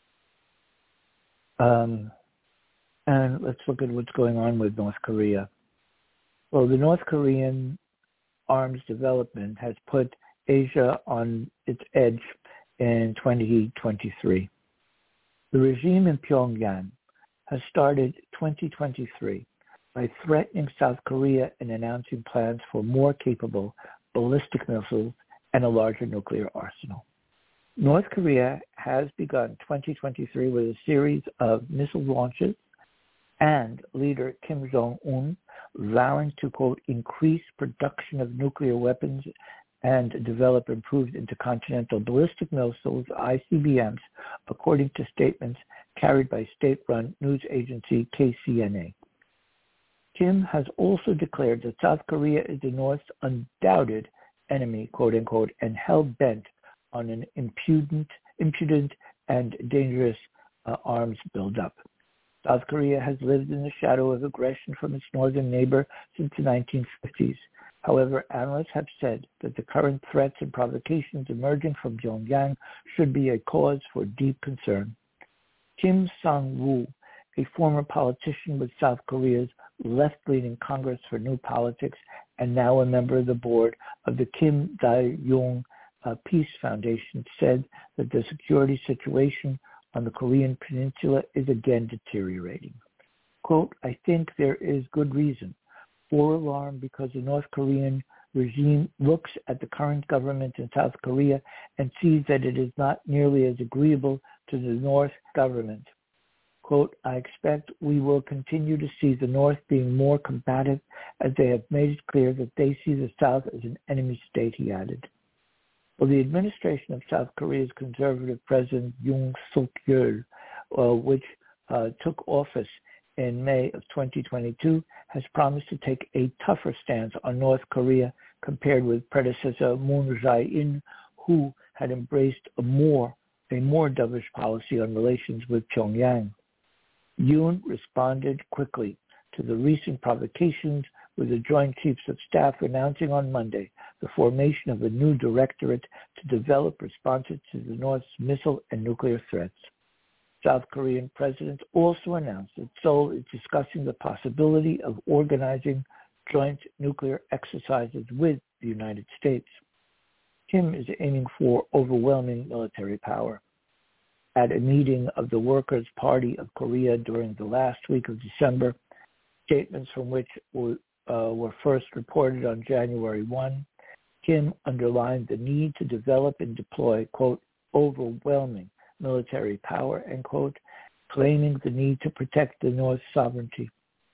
Um, and let's look at what's going on with North Korea. Well, the North Korean arms development has put Asia on its edge in twenty twenty-three. The regime in Pyongyang has started twenty twenty-three by threatening South Korea and announcing plans for more capable ballistic missiles and a larger nuclear arsenal. North Korea has begun twenty twenty-three with a series of missile launches and leader Kim Jong-un vowing to, quote, increase production of nuclear weapons and develop improved intercontinental ballistic missiles, I C B Ms, according to statements carried by state-run news agency K C N A. Kim has also declared that South Korea is the North's undoubted enemy, quote-unquote, and hell-bent on an impudent, impudent and dangerous uh, arms buildup. South Korea has lived in the shadow of aggression from its northern neighbor since the nineteen fifties. However, analysts have said that the current threats and provocations emerging from Pyongyang should be a cause for deep concern. Kim Sang-woo, a former politician with South Korea's left-leaning Congress for New Politics and now a member of the board of the Kim Dae-jung uh, Peace Foundation, said that the security situation on the Korean peninsula is again deteriorating. Quote, "I think there is good reason for alarm because the North Korean regime looks at the current government in South Korea and sees that it is not nearly as agreeable to the North government. Quote, I expect we will continue to see the North being more combative as they have made it clear that they see the South as an enemy state," he added. Well, the administration of South Korea's conservative president Yoon Suk-yeol, uh, which uh, took office in May of twenty twenty-two, has promised to take a tougher stance on North Korea compared with predecessor Moon Jae-in, who had embraced a more a more dovish policy on relations with Pyongyang. Yoon responded quickly to the recent provocations, with the Joint Chiefs of Staff announcing on Monday the formation of a new directorate to develop responses to the North's missile and nuclear threats. South Korean president also announced that Seoul is discussing the possibility of organizing joint nuclear exercises with the United States. Kim is aiming for overwhelming military power. At a meeting of the Workers' Party of Korea during the last week of December, statements from which were, uh, were first reported on January first, Kim underlined the need to develop and deploy, quote, overwhelming military power, end quote, claiming the need to protect the North's sovereignty.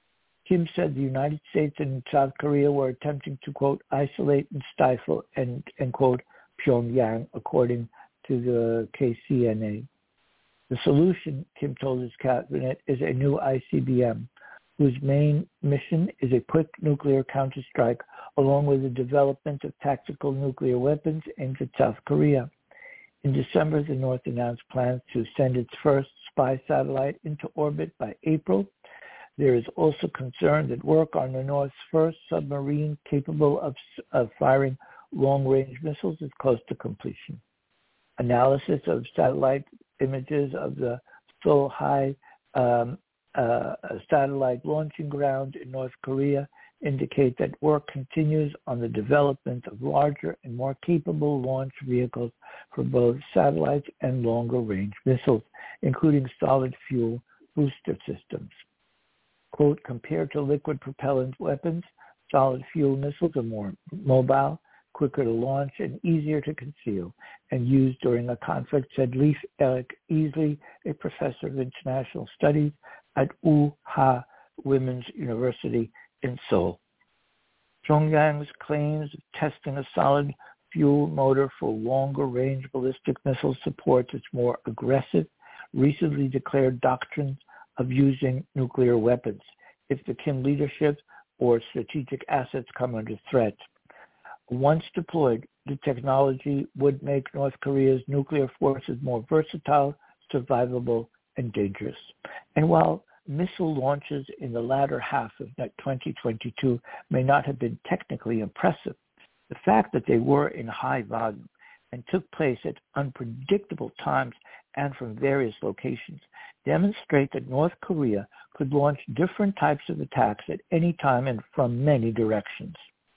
Kim said the United States and South Korea were attempting to, quote, isolate and stifle, end, end quote, Pyongyang, according to the K C N A. The solution, Kim told his cabinet, is a new I C B M, whose main mission is a quick nuclear counterstrike, along with the development of tactical nuclear weapons aimed at South Korea. In December, the North announced plans to send its first spy satellite into orbit by April. There is also concern that work on the North's first submarine capable of, of firing long-range missiles is close to completion. Analysis of satellite images of the Sohae um, uh, satellite launching ground in North Korea indicate that work continues on the development of larger and more capable launch vehicles for both satellites and longer-range missiles, including solid fuel booster systems. Quote, compared to liquid propellant weapons, solid fuel missiles are more mobile, quicker to launch, and easier to conceal and use during a conflict, said Leif Erik Easley, a professor of international studies at U-Ha Women's University in Seoul. Pyongyang's claims of testing a solid fuel motor for longer-range ballistic missiles supports its more aggressive, recently declared doctrine of using nuclear weapons if the Kim leadership or strategic assets come under threat. Once deployed, the technology would make North Korea's nuclear forces more versatile, survivable, and dangerous. And while missile launches in the latter half of twenty twenty-two may not have been technically impressive, the fact that they were in high volume and took place at unpredictable times and from various locations demonstrate that North Korea could launch different types of attacks at any time and from many directions.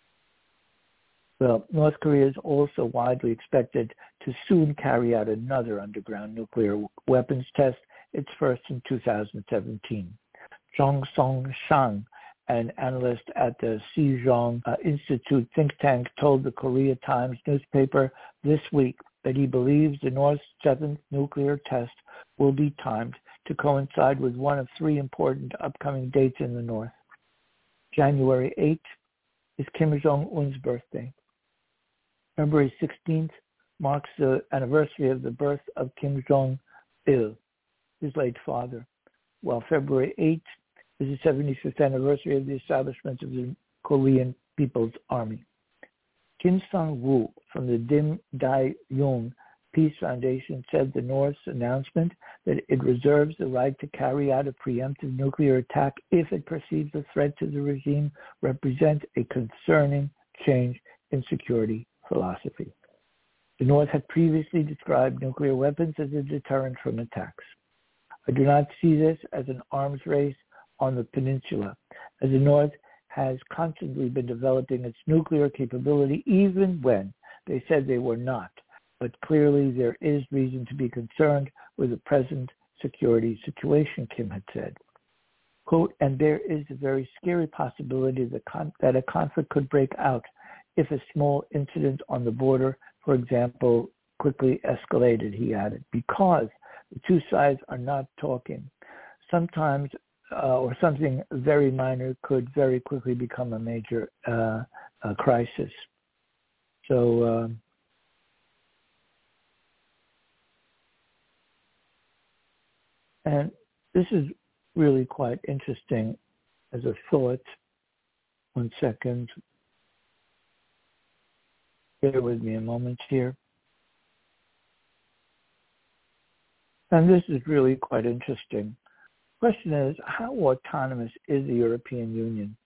Well, North Korea is also widely expected to soon carry out another underground nuclear weapons test, its first in two thousand seventeen. Jong Song-shang, an analyst at the Sejong uh, Institute think tank, told the Korea Times newspaper this week that he believes the North's seventh nuclear test will be timed to coincide with one of three important upcoming dates in the North. January eighth is Kim Jong-un's birthday. February sixteenth marks the anniversary of the birth of Kim Jong-il, his late father, while February eighth is the seventy-fifth anniversary of the establishment of the Korean People's Army. Kim Sang-woo from the Dim Dae-yong Peace Foundation said the North's announcement that it reserves the right to carry out a preemptive nuclear attack if it perceives a threat to the regime represents a concerning change in security philosophy. The North had previously described nuclear weapons as a deterrent from attacks. I do not see this as an arms race on the peninsula, as the North has constantly been developing its nuclear capability even when they said they were not. But clearly there is reason to be concerned with the present security situation, Kim had said. Quote, and there is a very scary possibility that, con- that a conflict could break out if a small incident on the border, for example, quickly escalated, he added, because the two sides are not talking. Sometimes, uh, or something very minor could very quickly become a major uh, uh, crisis. So, um, And this is really quite interesting as a thought. One second. Bear with me a moment here. And this is really quite interesting. The question is, how autonomous is the European Union?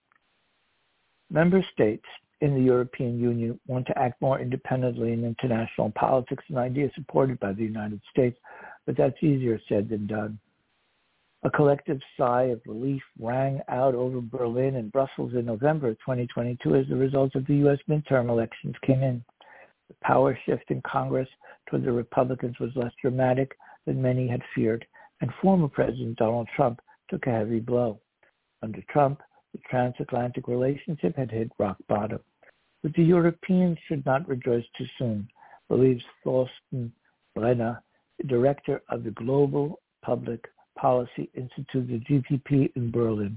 Member states in the European Union want to act more independently in international politics, an idea supported by the United States, but that's easier said than done. A collective sigh of relief rang out over Berlin and Brussels in November of twenty twenty-two as the results of the U S midterm elections came in. The power shift in Congress toward the Republicans was less dramatic than many had feared, and former President Donald Trump took a heavy blow. Under Trump, the transatlantic relationship had hit rock bottom. But the Europeans should not rejoice too soon, believes Thorsten Brenner, director of the Global Public Policy Institute, the G P P in Berlin.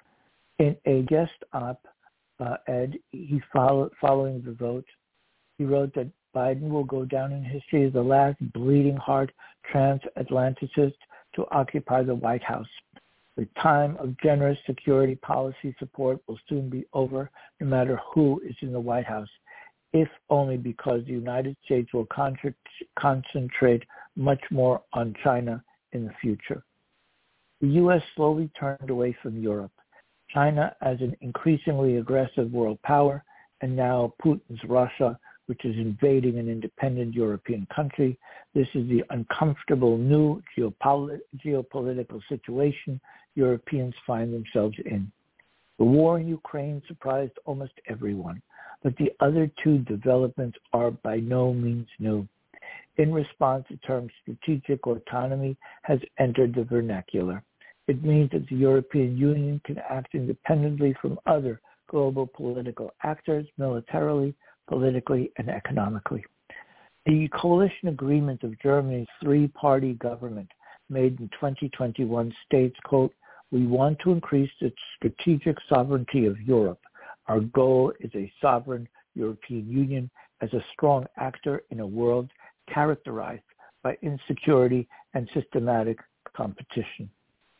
In a guest op uh, ed, he followed, following the vote, he wrote that Biden will go down in history as the last bleeding heart transatlanticist to occupy the White House. The time of generous security policy support will soon be over, no matter who is in the White House, if only because the United States will con- concentrate much more on China in the future. The U S slowly turned away from Europe. China as an increasingly aggressive world power, and now Putin's Russia, which is invading an independent European country. This is the uncomfortable new geopol- geopolitical situation Europeans find themselves in. The war in Ukraine surprised almost everyone, but the other two developments are by no means new. In response, the term strategic autonomy has entered the vernacular. It means that the European Union can act independently from other global political actors militarily, politically, and economically. The coalition agreement of Germany's three-party government made in twenty twenty-one states, quote, "We want to increase the strategic sovereignty of Europe. Our goal is a sovereign European Union as a strong actor in a world characterized by insecurity and systematic competition."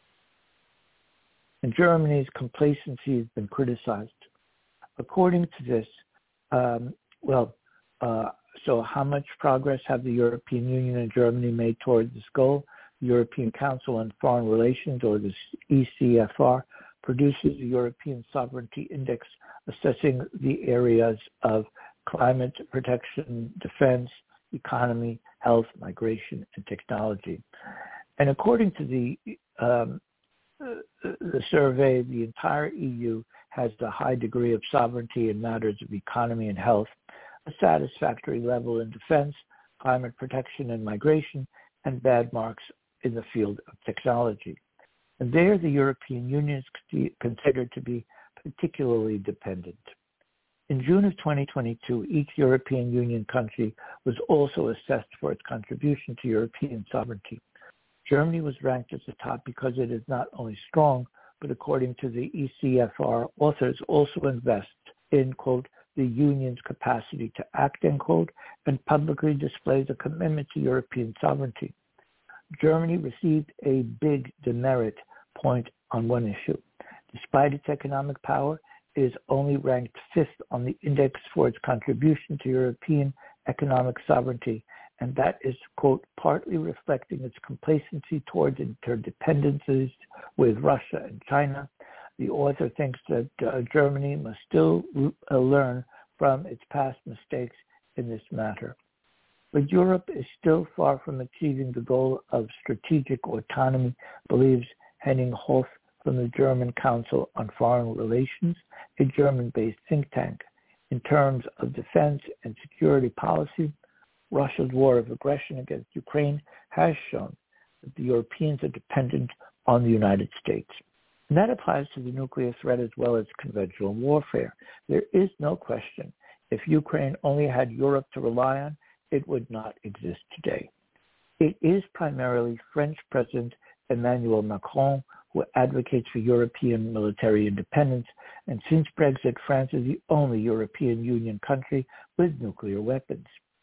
And Germany's complacency has been criticized. According to this, um, well, uh, so how much progress have the European Union and Germany made toward this goal? The European Council on Foreign Relations, or the E C F R, produces the European Sovereignty Index, assessing the areas of climate protection, defense, economy, health, migration, and technology. And according to the um, the survey, the entire E U has a high degree of sovereignty in matters of economy and health, a satisfactory level in defense, climate protection and migration, and bad marks in the field of technology. And there the European Union is considered to be particularly dependent. In June of twenty twenty-two, each European Union country was also assessed for its contribution to European sovereignty. Germany was ranked at the top because it is not only strong, but according to the E C F R, authors also invest in, quote, the Union's capacity to act, end quote, and publicly displays a commitment to European sovereignty. Germany received a big demerit point on one issue. Despite its economic power, it is only ranked fifth on the index for its contribution to European economic sovereignty, and that is, quote, partly reflecting its complacency towards interdependencies with Russia and China. The author thinks that uh, Germany must still uh, learn from its past mistakes in this matter. But Europe is still far from achieving the goal of strategic autonomy, believes Henning Hoff from the German Council on Foreign Relations, a German-based think tank. In terms of defense and security policy, Russia's war of aggression against Ukraine has shown that the Europeans are dependent on the United States. And that applies to the nuclear threat as well as conventional warfare. There is no question, if Ukraine only had Europe to rely on, it would not exist today. It is primarily French President Emmanuel Macron who advocates for European military independence, and since Brexit, France is the only European Union country with nuclear weapons.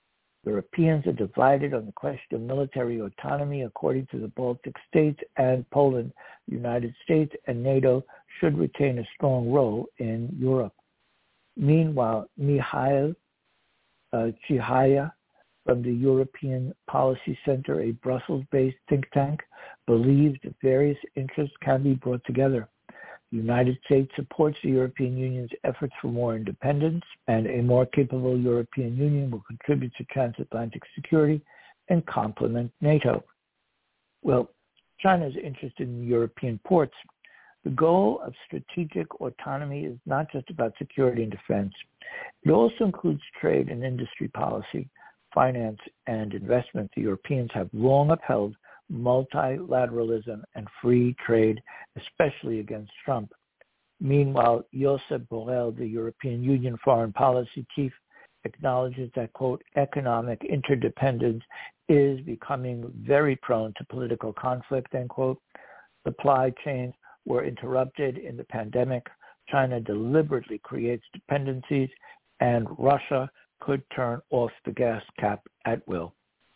Europeans are divided on the question of military autonomy. According to the Baltic states and Poland, the United States and NATO should retain a strong role in Europe. Meanwhile, Mikhail uh, Chihaya from the European Policy Center, a Brussels-based think tank, believes that various interests can be brought together. The United States supports the European Union's efforts for more independence, and a more capable European Union will contribute to transatlantic security and complement NATO. Well, China is interested in European ports. The goal of strategic autonomy is not just about security and defense. It also includes trade and industry policy, finance, and investment. The Europeans have long upheld multilateralism and free trade, especially against Trump. Meanwhile, Josep Borrell, the European Union foreign policy chief, acknowledges that, quote, economic interdependence is becoming very prone to political conflict, end quote. Supply chains were interrupted in the pandemic. China deliberately creates dependencies, and Russia could turn off the gas cap at will.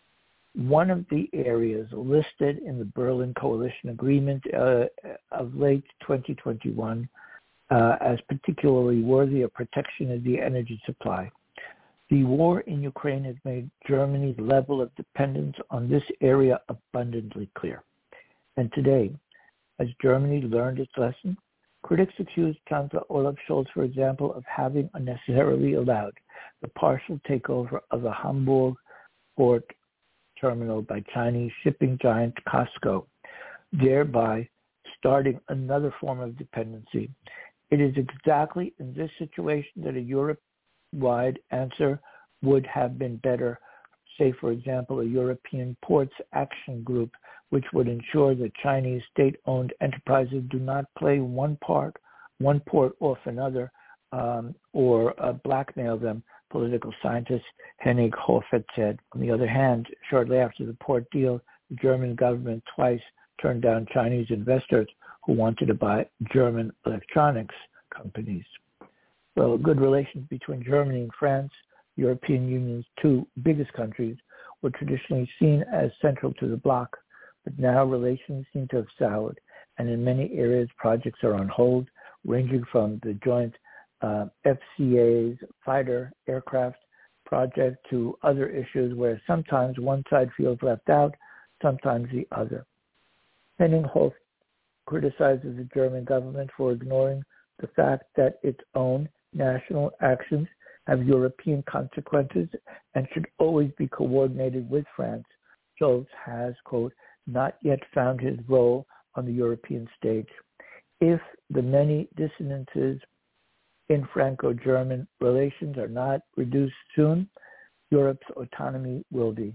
One of the areas listed in the Berlin Coalition Agreement uh, of late twenty twenty-one uh, as particularly worthy of protection is the energy supply. The war in Ukraine has made Germany's level of dependence on this area abundantly clear. And today, has Germany learned its lesson? Critics accuse Chancellor Olaf Scholz, for example, of having unnecessarily allowed the partial takeover of the Hamburg port terminal by Chinese shipping giant COSCO, thereby starting another form of dependency. It is exactly in this situation that a Europe-wide answer would have been better. Say, for example, a European Ports Action Group, which would ensure that Chinese state-owned enterprises do not play one part, one port off another, um, or uh, blackmail them, political scientist Henning Hofet said. On the other hand, shortly after the port deal, the German government twice turned down Chinese investors who wanted to buy German electronics companies. Well, good relations between Germany and France, European Union's two biggest countries, were traditionally seen as central to the bloc, but now relations seem to have soured, and in many areas projects are on hold, ranging from the joint uh, F C A's fighter aircraft project to other issues where sometimes one side feels left out, sometimes the other. Henning Hof criticizes the German government for ignoring the fact that its own national actions have European consequences and should always be coordinated with France. Scholz has, quote, not yet found his role on the European stage. If the many dissonances in Franco-German relations are not reduced soon, Europe's autonomy will be.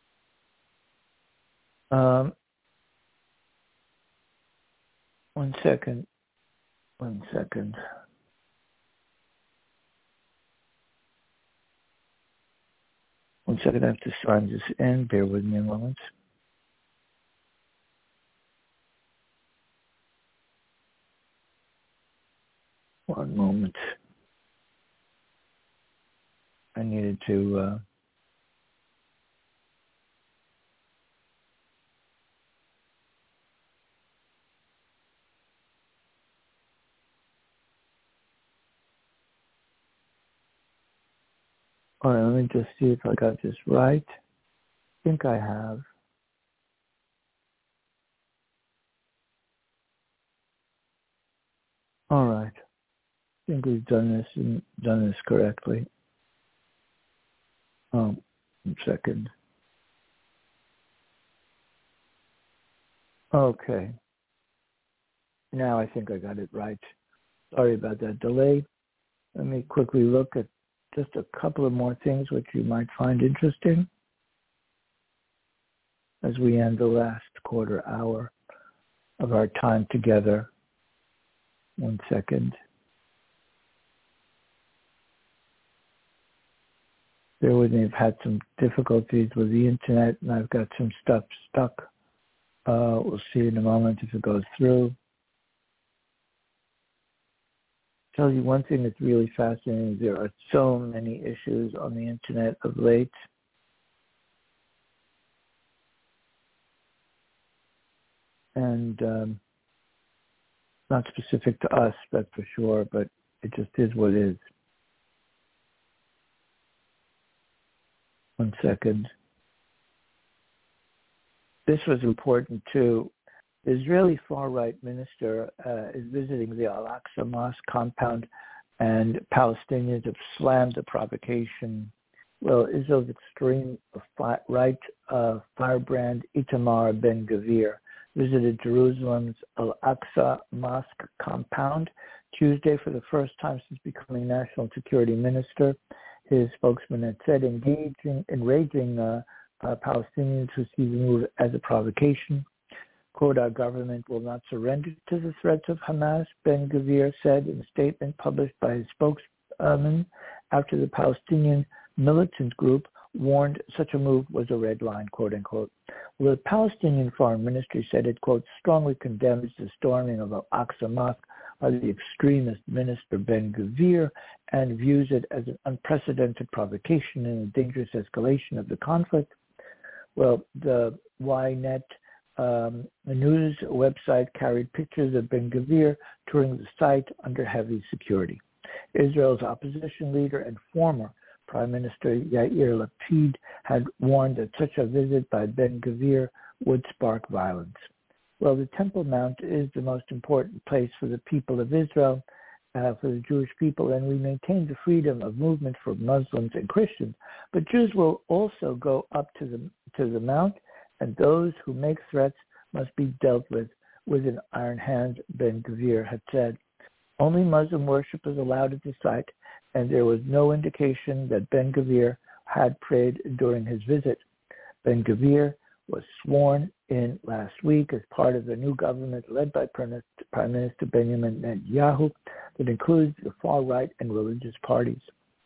Um, one second. One second. One second, I have to sign this in. Bear with me a moment. One moment. I needed to... Uh, All right, let me just see if I got this right. I think I have. All right. I think we've done this and done this correctly. Um, one second. Okay. Now I think I got it right. Sorry about that delay. Let me quickly look at just a couple of more things which you might find interesting as we end the last quarter hour of our time together. One second. Bear with me, I've had some difficulties with the internet and I've got some stuff stuck. Uh, we'll see in a moment if it goes through. Tell you one thing that's really fascinating. There are so many issues on the internet of late. and um, not specific to us, that's for sure, but it just is what it is. One second. This was important too. The Israeli far-right minister uh, is visiting the Al-Aqsa Mosque compound, and Palestinians have slammed the provocation. Well, Israel's extreme right uh, firebrand Itamar Ben-Gvir visited Jerusalem's Al-Aqsa Mosque compound Tuesday for the first time since becoming national security minister. His spokesman had said engaging, enraging uh, uh, Palestinians who see the move as a provocation. Quote, our government will not surrender to the threats of Hamas, Ben-Gvir said in a statement published by his spokesman after the Palestinian militant group warned such a move was a red line, quote unquote. Well, the Palestinian Foreign Ministry said it, quote, strongly condemns the storming of Al-Aqsa Mosque by the extremist minister Ben-Gvir and views it as an unprecedented provocation and a dangerous escalation of the conflict. Well, the Ynet um, news website carried pictures of Ben-Gvir touring the site under heavy security. Israel's opposition leader and former Prime Minister Yair Lapid had warned that such a visit by Ben-Gvir would spark violence. Well, the Temple Mount is the most important place for the people of Israel, uh, for the Jewish people, and we maintain the freedom of movement for Muslims and Christians. But Jews will also go up to the to the Mount, and those who make threats must be dealt with with an iron hand, Ben-Gvir had said. Only Muslim worship is allowed at the site, and there was no indication that Ben-Gvir had prayed during his visit. Ben-Gvir was sworn in last week as part of the new government led by Prime Minister Benjamin Netanyahu that includes the far-right and religious parties.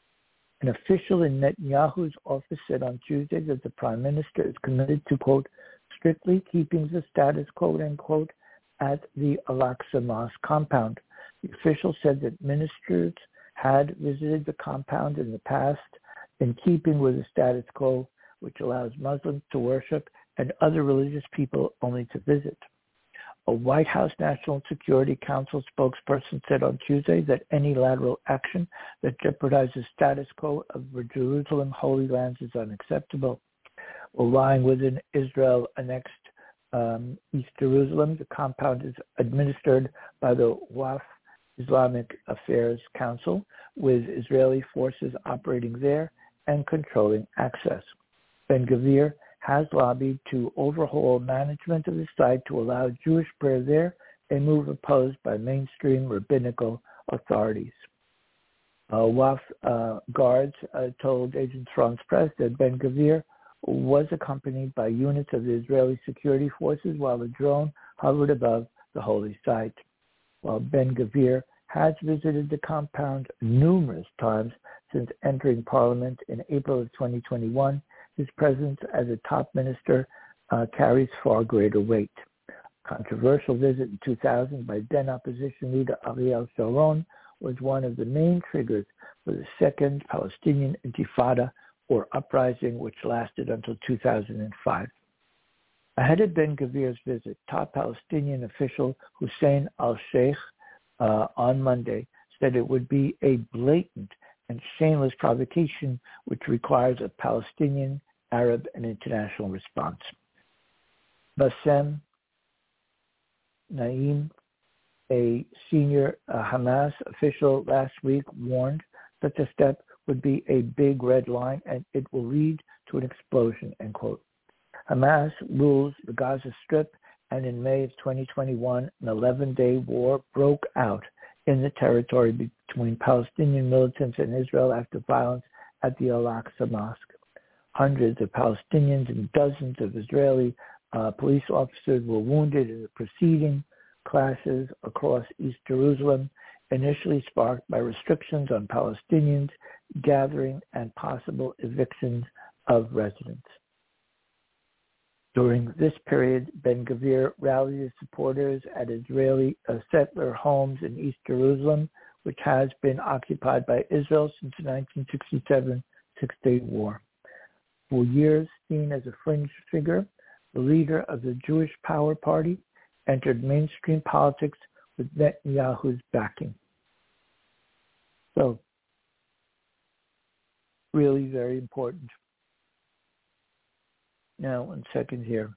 An official in Netanyahu's office said on Tuesday that the Prime Minister is committed to, quote, strictly keeping the status, quote, unquote, at the Al-Aqsa Mosque compound. The official said that ministers had visited the compound in the past in keeping with the status quo, which allows Muslims to worship and other religious people only to visit. A White House National Security Council spokesperson said on Tuesday that any lateral action that jeopardizes status quo of Jerusalem Holy Lands is unacceptable. Well, lying within Israel-annexed um, East Jerusalem, the compound is administered by the Waqf Islamic Affairs Council, with Israeli forces operating there and controlling access. Ben-Gvir has lobbied to overhaul management of the site to allow Jewish prayer there, a move opposed by mainstream rabbinical authorities. Uh, Waqf uh, guards uh, told Agence France Presse that Ben-Gvir was accompanied by units of the Israeli security forces while a drone hovered above the holy site. While Ben-Gvir has visited the compound numerous times since entering parliament in April of twenty twenty-one, his presence as a top minister uh, carries far greater weight. A controversial visit in two thousand by then opposition leader Ariel Sharon was one of the main triggers for the second Palestinian Intifada, or uprising, which lasted until two thousand five. Ahead of Ben-Gvir's visit, top Palestinian official Hussein al-Sheikh uh, on Monday said it would be a blatant and shameless provocation which requires a Palestinian, Arab, and international response. Bassem Naim, a senior uh, Hamas official last week, warned such a step would be a big red line and it will lead to an explosion, end quote. Hamas rules the Gaza Strip, and in May of twenty twenty-one, an eleven-day war broke out in the territory between Palestinian militants and Israel after violence at the Al-Aqsa Mosque. Hundreds of Palestinians and dozens of Israeli uh, police officers were wounded in the preceding clashes across East Jerusalem, initially sparked by restrictions on Palestinians gathering and possible evictions of residents. During this period, Ben-Gvir rallied his supporters at Israeli uh, settler homes in East Jerusalem, which has been occupied by Israel since the nineteen sixty-seven Six-Day War. For years seen as a fringe figure, the leader of the Jewish Power Party entered mainstream politics with Netanyahu's backing. So, really very important. Now, one second here.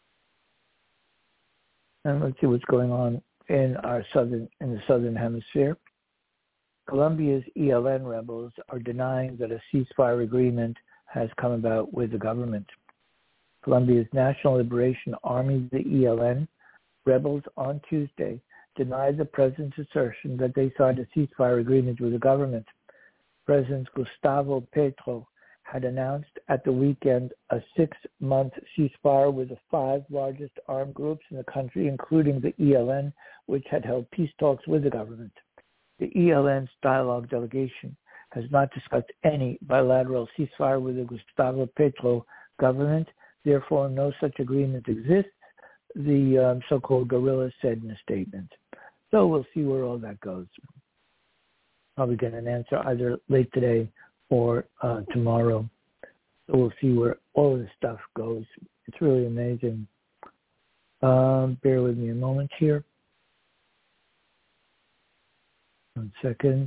And let's see what's going on in our southern in the southern hemisphere. Colombia's E L N rebels are denying that a ceasefire agreement has come about with the government. Colombia's National Liberation Army, the E L N, rebels on Tuesday denied the president's assertion that they signed a ceasefire agreement with the government. President Gustavo Petro had announced at the weekend a six-month ceasefire with the five largest armed groups in the country, including the E L N, which had held peace talks with the government. The E L N's dialogue delegation has not discussed any bilateral ceasefire with the Gustavo Petro government. Therefore, no such agreement exists, the um, so-called guerrilla said in a statement. So we'll see where all that goes. Probably get an answer either late today or uh, tomorrow. So we'll see where all of this stuff goes. It's really amazing. Um, bear with me a moment here. One second.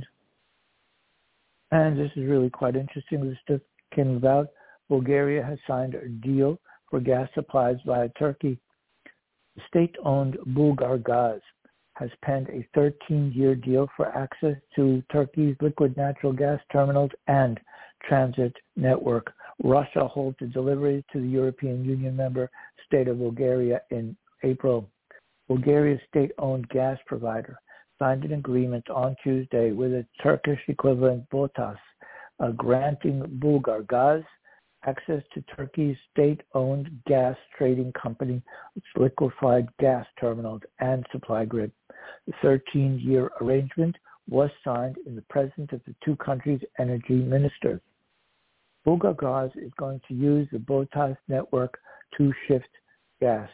And this is really quite interesting. This just came about. Bulgaria has signed a deal for gas supplies via Turkey. The state-owned Bulgargaz has penned a thirteen-year deal for access to Turkey's liquid natural gas terminals and transit network. Russia halted deliveries to the European Union member state of Bulgaria in April. Bulgaria's state-owned gas provider signed an agreement on Tuesday with its Turkish equivalent BOTAS, uh, granting Bulgargaz access to Turkey's state-owned gas trading company, its liquefied gas terminals and supply grid. The thirteen-year arrangement was signed in the presence of the two countries' energy ministers. Bulgargaz is going to use the BOTAS network to shift gas.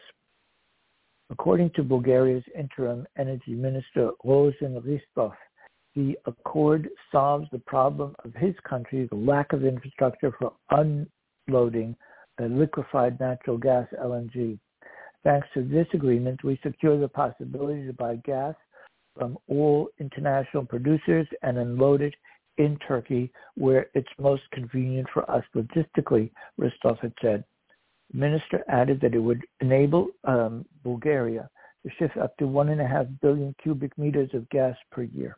According to Bulgaria's interim energy minister, Rosen Ristov, the accord solves the problem of his country's lack of infrastructure for unloading the liquefied natural gas L N G. Thanks to this agreement, we secure the possibility to buy gas from all international producers and unload it in Turkey where it's most convenient for us logistically, Ristov had said. The minister added that it would enable um, Bulgaria to shift up to one and a half billion cubic meters of gas per year.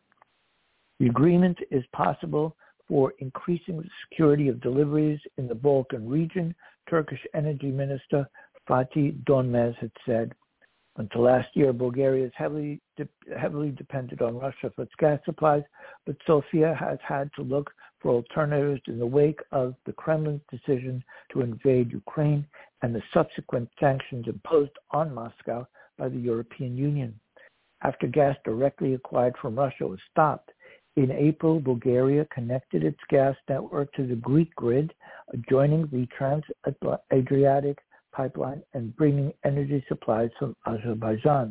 The agreement is possible for increasing the security of deliveries in the Balkan region, Turkish Energy Minister Fatih Dönmez had said. Until last year, Bulgaria is heavily de- heavily dependent on Russia for its gas supplies, but Sofia has had to look for alternatives in the wake of the Kremlin's decision to invade Ukraine and the subsequent sanctions imposed on Moscow by the European Union. After gas directly acquired from Russia was stopped, in April, Bulgaria connected its gas network to the Greek grid, joining the Trans-Adriatic pipeline and bringing energy supplies from Azerbaijan.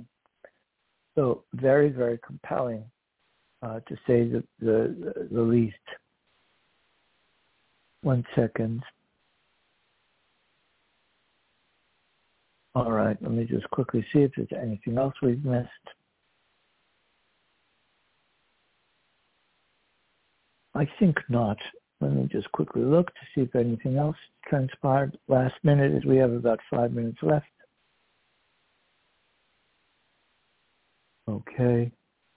So very, very compelling, uh, to say the, the, the least. One second. All right, let me just quickly see if there's anything else we've missed. I think not. Let me just quickly look to see if anything else transpired last minute, as we have about five minutes left. Okay.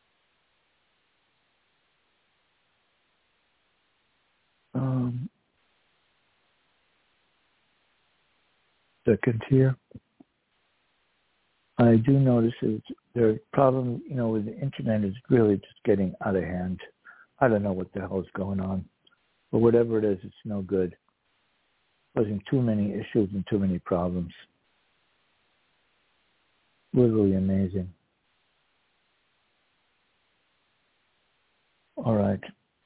Um, second here. I do notice that the problem, you know, with the internet is really just getting out of hand. I don't know what the hell is going on. But whatever it is, it's no good. Causing too many issues and too many problems. Literally amazing. All right.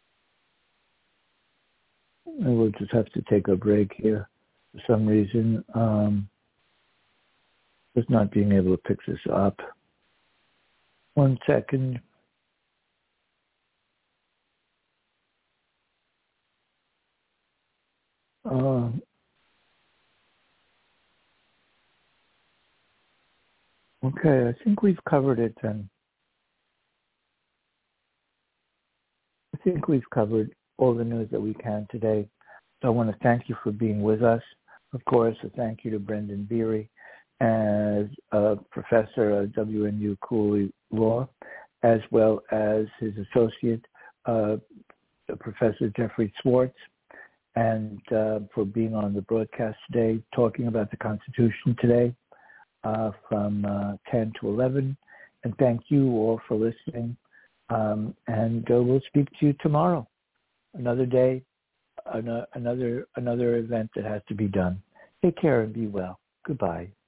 And we'll just have to take a break here. For some reason, um, just not being able to pick this up. One second. Uh, Okay, I think we've covered it then. I think we've covered all the news that we can today. So I want to thank you for being with us. Of course, a thank you to Brendan Beery as a professor at W N U Cooley Law, as well as his associate, uh, Professor Jeffrey Swartz, and uh, for being on the broadcast today, talking about the Constitution today uh, from uh, ten to eleven. And thank you all for listening. Um, and uh, we'll speak to you tomorrow. Another day, an- another another event that has to be done. Take care and be well. Goodbye.